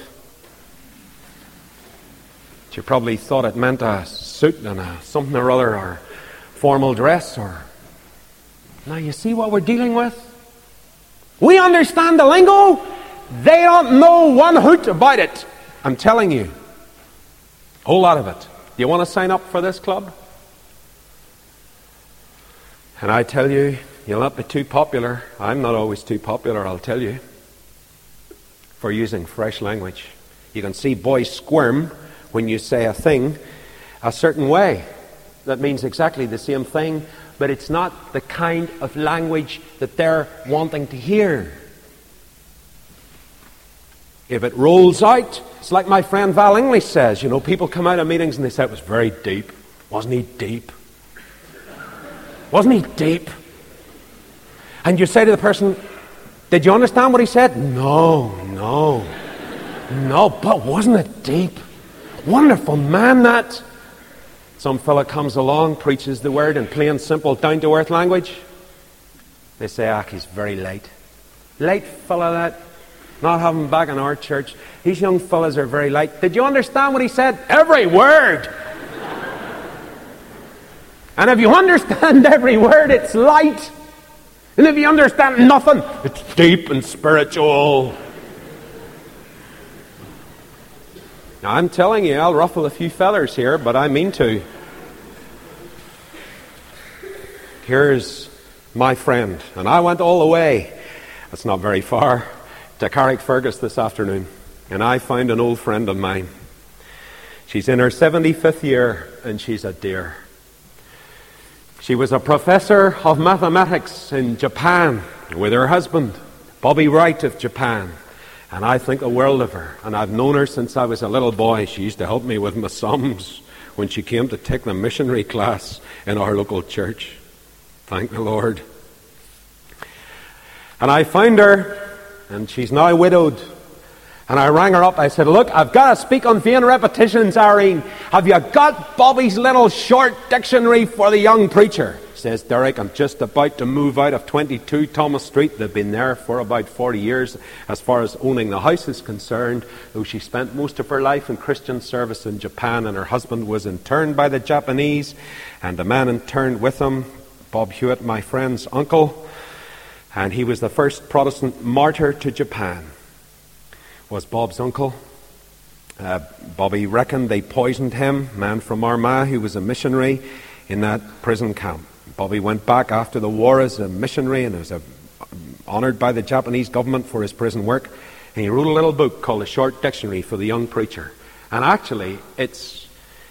She probably thought it meant a suit and something or other, or formal dress, or... Now you see what we're dealing with? We understand the lingo. They don't know one hoot about it. I'm telling you. A whole lot of it. Do you want to sign up for this club? And I tell you, you'll not be too popular. I'm not always too popular, I'll tell you, for using fresh language. You can see boys squirm when you say a thing a certain way. That means exactly the same thing, but it's not the kind of language that they're wanting to hear. If it rolls out, it's like my friend Val English says. You know, people come out of meetings and they say it was very deep. Wasn't he deep? Wasn't he deep? And you say to the person, did you understand what he said? No, but wasn't it deep? Wonderful man, that. Some fella comes along, preaches the word in plain, simple, down-to-earth language. They say, he's very light. Light fella, that. Not having him back in our church. These young fellas are very light. Did you understand what he said? Every word. And if you understand every word, it's light. And if you understand nothing, it's deep and spiritual. Now, I'm telling you, I'll ruffle a few feathers here, but I mean to. Here's my friend, and I went all the way, that's not very far, to Carrickfergus this afternoon, and I found an old friend of mine. She's in her 75th year, and she's a dear. She was a professor of mathematics in Japan with her husband, Bobby Wright of Japan. And I think the world of her. And I've known her since I was a little boy. She used to help me with my sums when she came to take the missionary class in our local church. Thank the Lord. And I found her, and she's now widowed. And I rang her up. I said, look, I've got to speak on vain repetitions, Irene. Have you got Bobby's little short dictionary for the young preacher? Says Derek, I'm just about to move out of 22 Thomas Street. They've been there for about 40 years as far as owning the house is concerned, though she spent most of her life in Christian service in Japan, and her husband was interned by the Japanese, and the man interned with him, Bob Hewitt, my friend's uncle, and he was the first Protestant martyr to Japan, was Bob's uncle. Bobby reckoned they poisoned him, a man from Armagh who was a missionary in that prison camp. Bobby went back after the war as a missionary and was honoured by the Japanese government for his prison work. And he wrote a little book called A Short Dictionary for the Young Preacher. And actually, it's...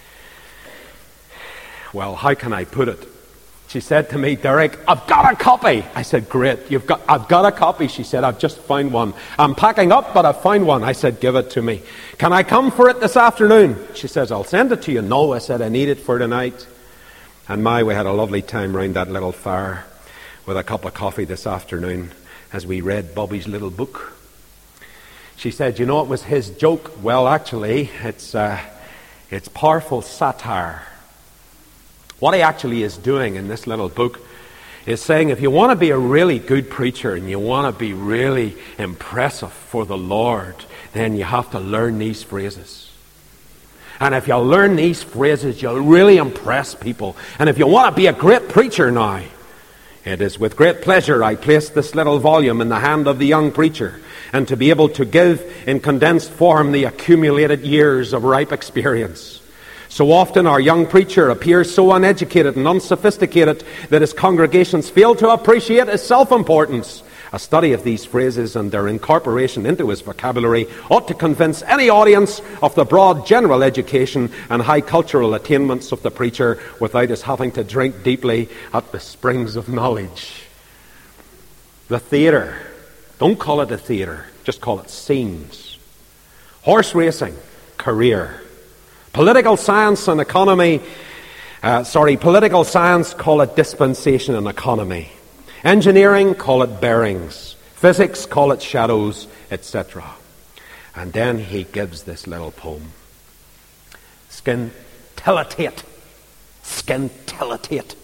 well, how can I put it? She said to me, Derek, I've got a copy. I said, great, I've got a copy. She said, I've just found one. I'm packing up, but I've found one. I said, give it to me. Can I come for it this afternoon? She says, I'll send it to you. No, I said, I need it for tonight. And we had a lovely time round that little fire with a cup of coffee this afternoon as we read Bobby's little book. She said, you know, it was his joke. Well, actually, it's powerful satire. What he actually is doing in this little book is saying, if you want to be a really good preacher and you want to be really impressive for the Lord, then you have to learn these phrases. And if you learn these phrases, you'll really impress people. And if you want to be a great preacher now, it is with great pleasure I place this little volume in the hand of the young preacher, and to be able to give in condensed form the accumulated years of ripe experience. So often our young preacher appears so uneducated and unsophisticated that his congregations fail to appreciate his self-importance. A study of these phrases and their incorporation into his vocabulary ought to convince any audience of the broad general education and high cultural attainments of the preacher without his having to drink deeply at the springs of knowledge. The theatre. Don't call it a theatre. Just call it scenes. Horse racing. Career. Political science and economy. Political science, call it dispensation and economy. Engineering, call it bearings. Physics, call it shadows, etc. And then he gives this little poem. Scintillitate. Scintillitate.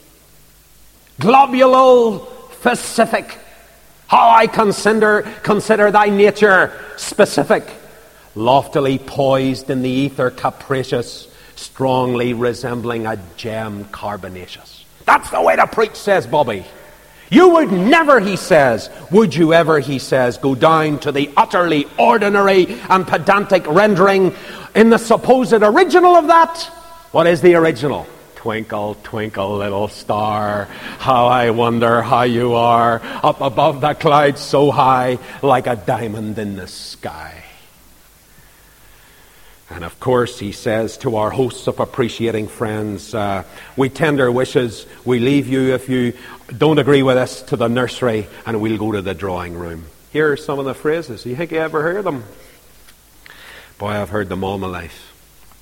Globulopecific. How I consider thy nature specific. Loftily poised in the ether capricious, strongly resembling a gem carbonaceous. That's the way to preach, says Bobby. You would never, he says, would you ever, he says, go down to the utterly ordinary and pedantic rendering in the supposed original of that? What is the original? Twinkle, twinkle, little star, how I wonder how you are, up above the clouds so high, like a diamond in the sky. And of course, he says to our hosts of appreciating friends, we tender wishes, we leave you if you don't agree with us to the nursery, and we'll go to the drawing room. Here are some of the phrases. You think you ever heard them? Boy, I've heard them all my life.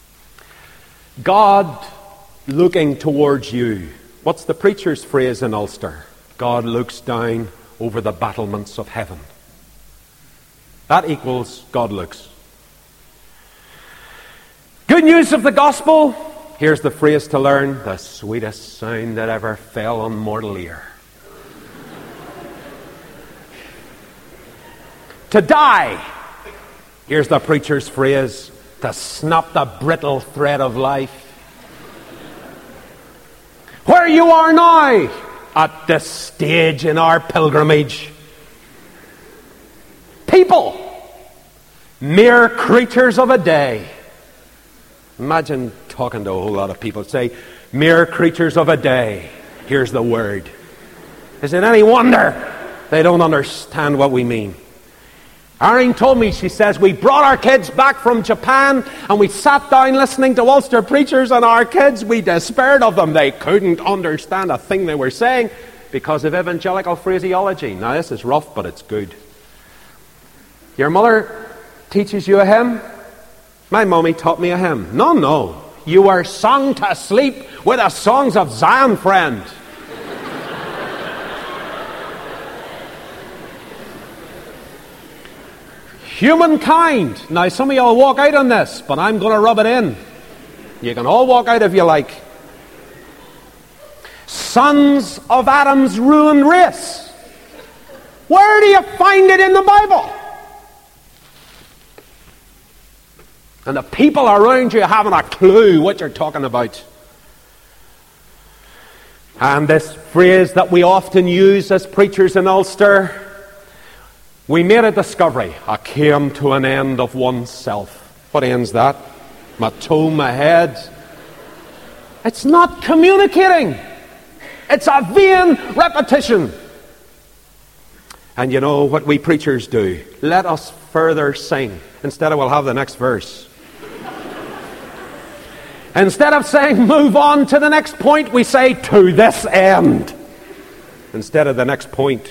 God looking towards you. What's the preacher's phrase in Ulster? God looks down over the battlements of heaven. That equals God looks. Good news of the gospel. Here's the phrase to learn. The sweetest sound that ever fell on mortal ear. To die. Here's the preacher's phrase. To snap the brittle thread of life. Where you are now, at this stage in our pilgrimage. People, mere creatures of a day. Imagine talking to a whole lot of people. Say, mere creatures of a day. Here's the word. Is it any wonder they don't understand what we mean? Irene told me, she says, we brought our kids back from Japan and we sat down listening to Ulster preachers, and our kids, we despaired of them. They couldn't understand a thing they were saying because of evangelical phraseology. Now this is rough, but it's good. Your mother teaches you a hymn? My mommy taught me a hymn. No. You were sung to sleep with the songs of Zion, friend. Humankind. Now some of you will walk out on this, but I'm going to rub it in. You can all walk out if you like. Sons of Adam's ruined race. Where do you find it in the Bible? And the people around you haven't a clue what you're talking about. And this phrase that we often use as preachers in Ulster, we made a discovery. I came to an end of oneself. What end's that? My toe, my head. It's not communicating. It's a vain repetition. And you know what we preachers do? Let us further sing. Instead of we'll have the next verse. Instead of saying move on to the next point, we say to this end. Instead of the next point.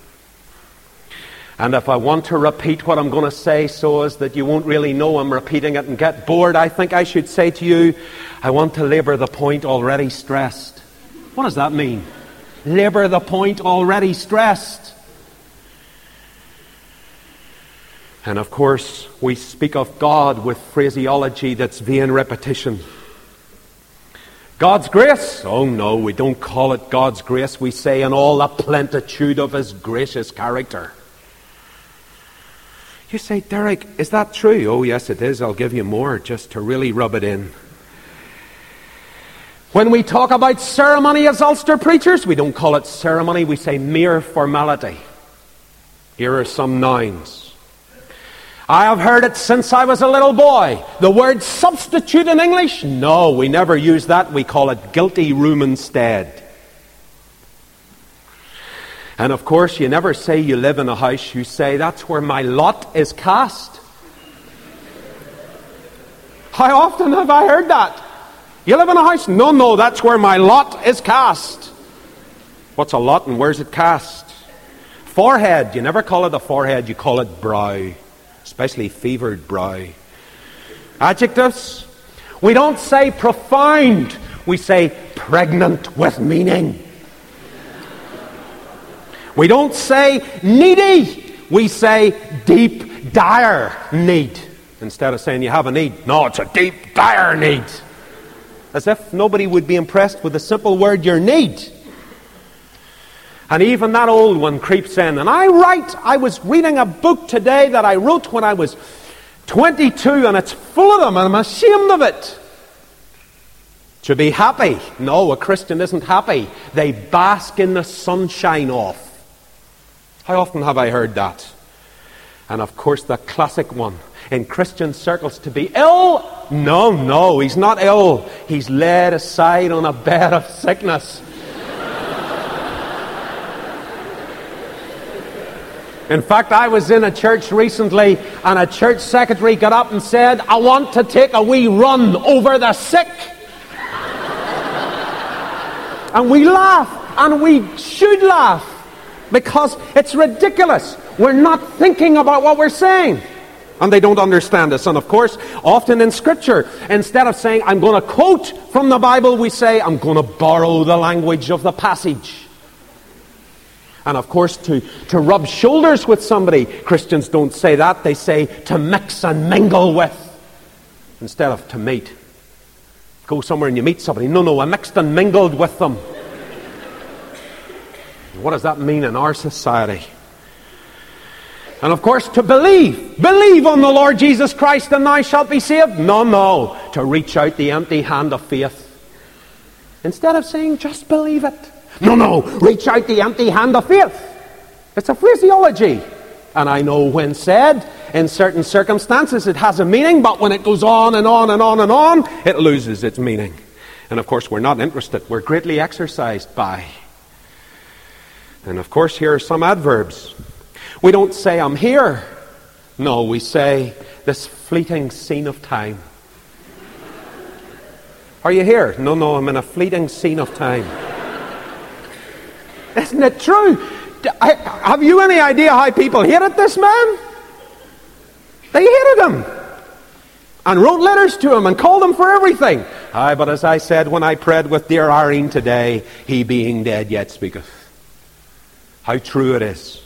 And if I want to repeat what I'm going to say so as that you won't really know I'm repeating it and get bored, I think I should say to you, I want to labour the point already stressed. What does that mean? Labour the point already stressed. And of course, we speak of God with phraseology that's vain repetition. God's grace? Oh no, we don't call it God's grace. We say in all the plenitude of His gracious character. You say, Derek, is that true? Oh yes, it is. I'll give you more just to really rub it in. When we talk about ceremony as Ulster preachers, we don't call it ceremony. We say mere formality. Here are some nouns. I have heard it since I was a little boy. The word substitute in English? No, we never use that. We call it guilty room instead. And of course, you never say you live in a house. You say, that's where my lot is cast. How often have I heard that? You live in a house? No, that's where my lot is cast. What's a lot and where's it cast? Forehead. You never call it a forehead. You call it brow. Especially fevered brow. Adjectives. We don't say profound. We say pregnant with meaning. We don't say needy. We say deep, dire need. Instead of saying you have a need. No, it's a deep, dire need. as if nobody would be impressed with the simple word "your need." And even that old one creeps in. And I was reading a book today that I wrote when I was 22, and it's full of them, and I'm ashamed of it. To be happy. No, a Christian isn't happy. They bask in the sunshine of. How often have I heard that? And of course the classic one. In Christian circles, to be ill? No, he's not ill. He's laid aside on a bed of sickness. In fact, I was in a church recently, and a church secretary got up and said, "I want to take a wee run over the sick." And we laugh, and we should laugh, because it's ridiculous. We're not thinking about what we're saying. And they don't understand us. And of course, often in Scripture, instead of saying, "I'm going to quote from the Bible," we say, "I'm going to borrow the language of the passage." And of course, to rub shoulders with somebody, Christians don't say that. They say to mix and mingle with, instead of to meet. Go somewhere and you meet somebody. No, I mixed and mingled with them. What does that mean in our society? And of course, to believe. Believe on the Lord Jesus Christ and thou shalt be saved. No, to reach out the empty hand of faith. Instead of saying, just believe it. No, reach out the empty hand of faith. It's a phraseology. And I know when said, in certain circumstances, it has a meaning, but when it goes on and on and on and on, it loses its meaning. And of course, we're not interested. We're greatly exercised by. And of course, here are some adverbs. We don't say, "I'm here." No, we say, "this fleeting scene of time." Are you here? No, I'm in a fleeting scene of time. Isn't it true? Have you any idea how people hated this man? They hated him. And wrote letters to him and called him for everything. Aye, but as I said when I prayed with dear Irene today, he being dead yet speaketh. How true it is.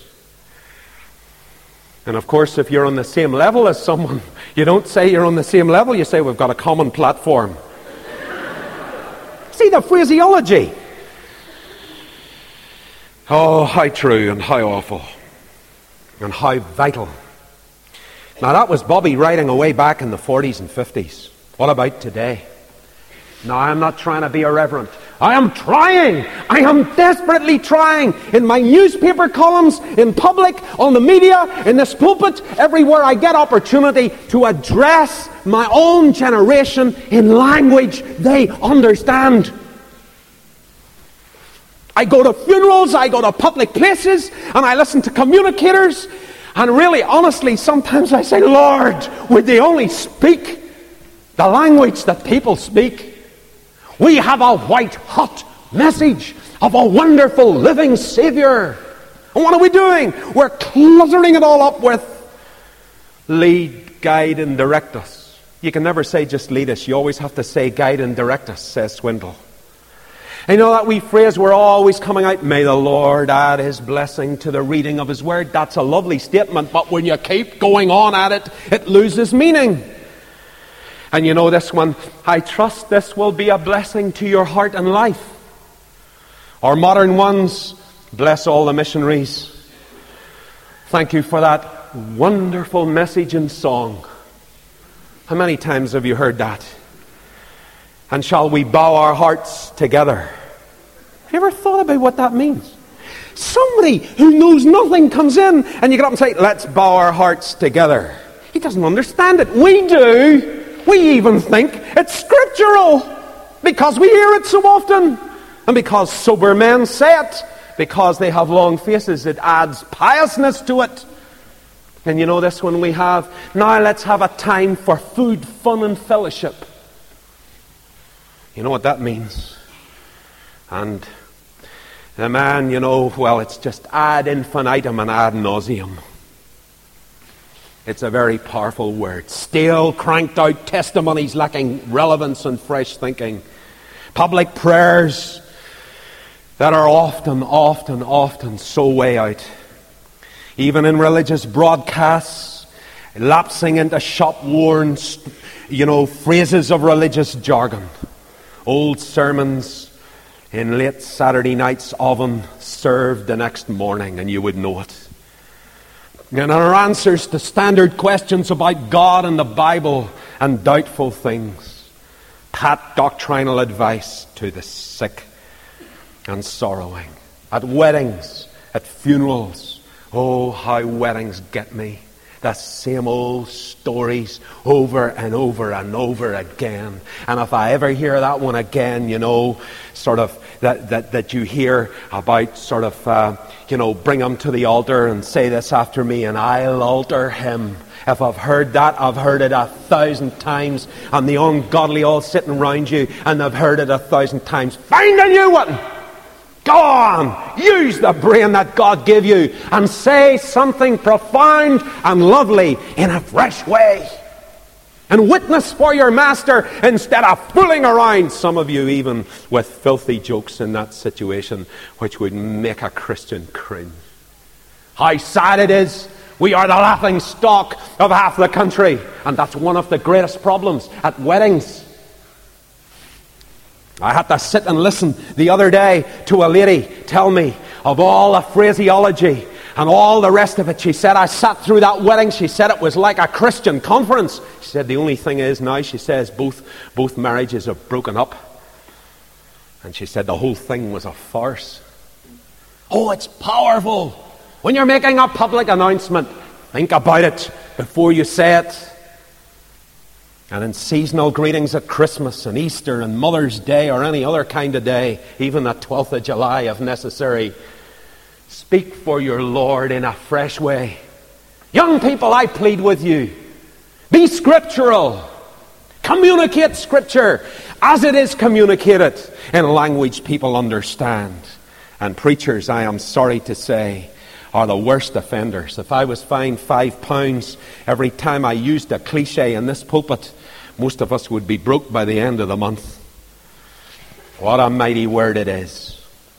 And of course, if you're on the same level as someone, you don't say you're on the same level, you say we've got a common platform. See the phraseology. Oh, how true and how awful and how vital. Now that was Bobby writing away back in the 40s and 50s. What about today? Now I'm not trying to be irreverent. I am trying. I am desperately trying. In my newspaper columns, in public, on the media, in this pulpit, everywhere I get opportunity to address my own generation in language they understand. I go to funerals, I go to public places, and I listen to communicators. And really, honestly, sometimes I say, "Lord, would they only speak the language that people speak?" We have a white-hot message of a wonderful living Savior. And what are we doing? We're cluttering it all up with lead, guide, and direct us. You can never say just lead us. You always have to say guide and direct us, says Swingle. And you know that wee phrase we're always coming out, "May the Lord add His blessing to the reading of His Word." That's a lovely statement, but when you keep going on at it, it loses meaning. And you know this one, "I trust this will be a blessing to your heart and life." Our modern ones, "Bless all the missionaries. Thank you for that wonderful message and song." How many times have you heard that? "And shall we bow our hearts together?" Have you ever thought about what that means? Somebody who knows nothing comes in and you get up and say, "Let's bow our hearts together." He doesn't understand it. We do. We even think it's scriptural because we hear it so often. And because sober men say it, because they have long faces, it adds piousness to it. And you know this one we have, "Now let's have a time for food, fun and fellowship." You know what that means. And the man, well, it's just ad infinitum and ad nauseum. It's a very powerful word. Stale, cranked out testimonies lacking relevance and fresh thinking. Public prayers that are often so way out. Even in religious broadcasts, lapsing into shop-worn, phrases of religious jargon. Old sermons in late Saturday night's oven served the next morning, and you would know it. And our answers to standard questions about God and the Bible and doubtful things. Pat doctrinal advice to the sick and sorrowing. At weddings, at funerals. Oh, how weddings get me. The same old stories over and over and over again. And if I ever hear that one again, you know, sort of that you hear about sort of, bring him to the altar and say this after me and I'll alter him. If I've heard that, I've heard it 1,000 times. And the ungodly all sitting around you and they've heard it 1,000 times. Find a new one! Go on, use the brain that God gave you and say something profound and lovely in a fresh way. And witness for your master instead of fooling around, some of you even with filthy jokes in that situation, which would make a Christian cringe. How sad it is. We are the laughing stock of half the country. And that's one of the greatest problems at weddings. I had to sit and listen the other day to a lady tell me of all the phraseology and all the rest of it. She said, I sat through that wedding. She said it was like a Christian conference. She said, the only thing is now, she says, both marriages have broken up. And she said the whole thing was a farce. Oh, it's powerful. When you're making a public announcement, think about it before you say it. And in seasonal greetings at Christmas and Easter and Mother's Day or any other kind of day, even the 12th of July if necessary, speak for your Lord in a fresh way. Young people, I plead with you, be scriptural. Communicate Scripture as it is communicated in a language people understand. And preachers, I am sorry to say, are the worst offenders. If I was fined £5 every time I used a cliche in this pulpit, most of us would be broke by the end of the month. What a mighty word it is.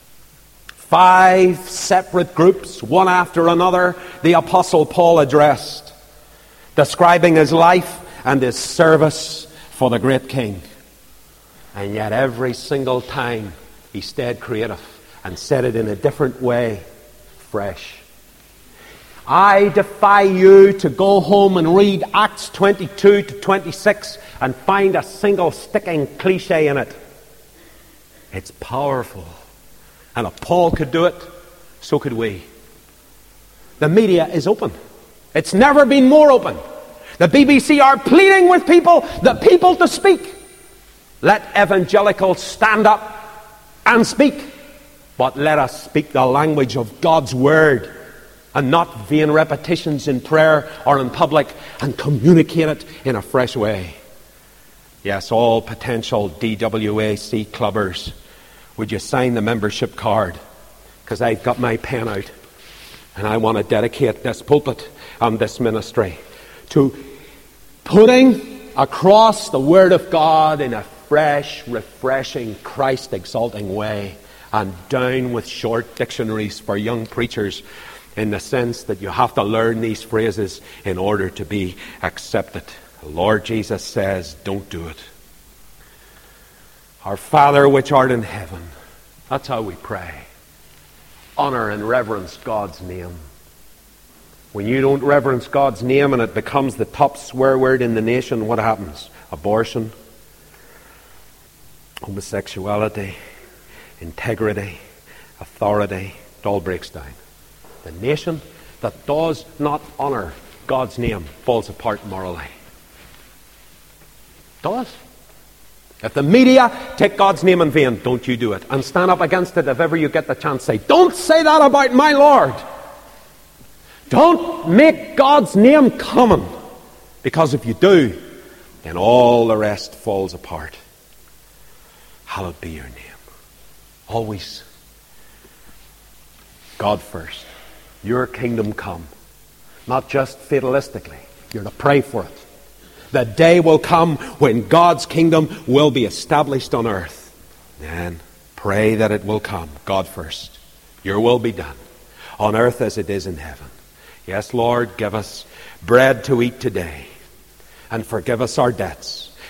5 separate groups, one after another, the Apostle Paul addressed, describing his life and his service for the great King. And yet every single time he stayed creative and said it in a different way, fresh. I defy you to go home and read Acts 22 to 26 and find a single sticking cliche in it. It's powerful. And if Paul could do it, so could we. The media is open. It's never been more open. The BBC are pleading with the people to speak. Let evangelicals stand up and speak. But let us speak the language of God's Word and not vain repetitions in prayer or in public, and communicate it in a fresh way. Yes, all potential DWAC clubbers, would you sign the membership card? Because I've got my pen out and I want to dedicate this pulpit and this ministry to putting across the Word of God in a fresh, refreshing, Christ-exalting way, and down with short dictionaries for young preachers, in the sense that you have to learn these phrases in order to be accepted. The Lord Jesus says, don't do it. Our Father which art in heaven. That's how we pray. Honor and reverence God's name. When you don't reverence God's name and it becomes the top swear word in the nation, what happens? Abortion, homosexuality, integrity, authority, it all breaks down. The nation that does not honor God's name falls apart morally. It does. If the media take God's name in vain, don't you do it. And stand up against it if ever you get the chance. Say, don't say that about my Lord. Don't make God's name common. Because if you do, then all the rest falls apart. Hallowed be your name. Always God first. Your kingdom come. Not just fatalistically. You're to pray for it. The day will come when God's kingdom will be established on earth. And pray that it will come. God first. Your will be done. On earth as it is in heaven. Yes, Lord, give us bread to eat today. And forgive us our debts.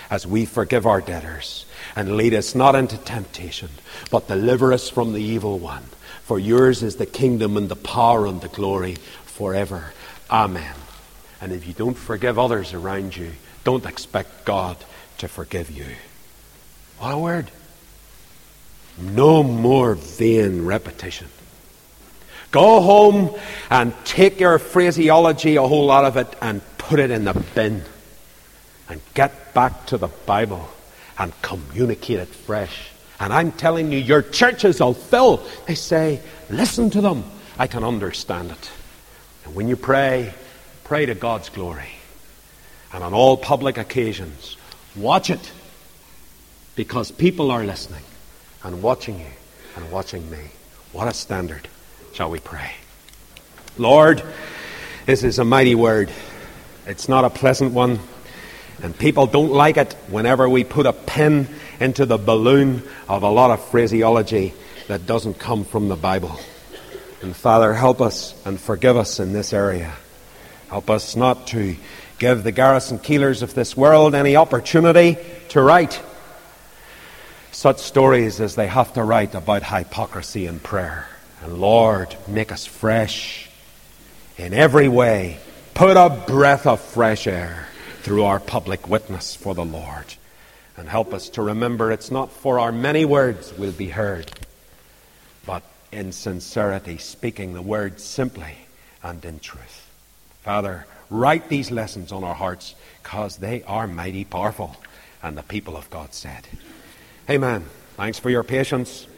as we forgive our debtors. And lead us not into temptation, but deliver us from the evil one. For yours is the kingdom and the power and the glory forever. Amen. And if you don't forgive others around you, don't expect God to forgive you. What a word. No more vain repetition. Go home and take your phraseology, a whole lot of it, and put it in the bin. And get back to the Bible and communicate it fresh. And I'm telling you, your churches will fill. They say, listen to them. I can understand it. And when you pray, pray to God's glory. And on all public occasions, watch it. Because people are listening and watching you and watching me. What a standard. Shall we pray? Lord, this is a mighty word. It's not a pleasant one. And people don't like it whenever we put a pin into the balloon of a lot of phraseology that doesn't come from the Bible. And Father, help us and forgive us in this area. Help us not to give the Garrison Keillors of this world any opportunity to write such stories as they have to write about hypocrisy in prayer. And Lord, make us fresh in every way. Put a breath of fresh air through our public witness for the Lord. And help us to remember it's not for our many words will be heard, but in sincerity, speaking the word simply and in truth. Father, write these lessons on our hearts, because they are mighty powerful. And the people of God said, Amen. Thanks for your patience.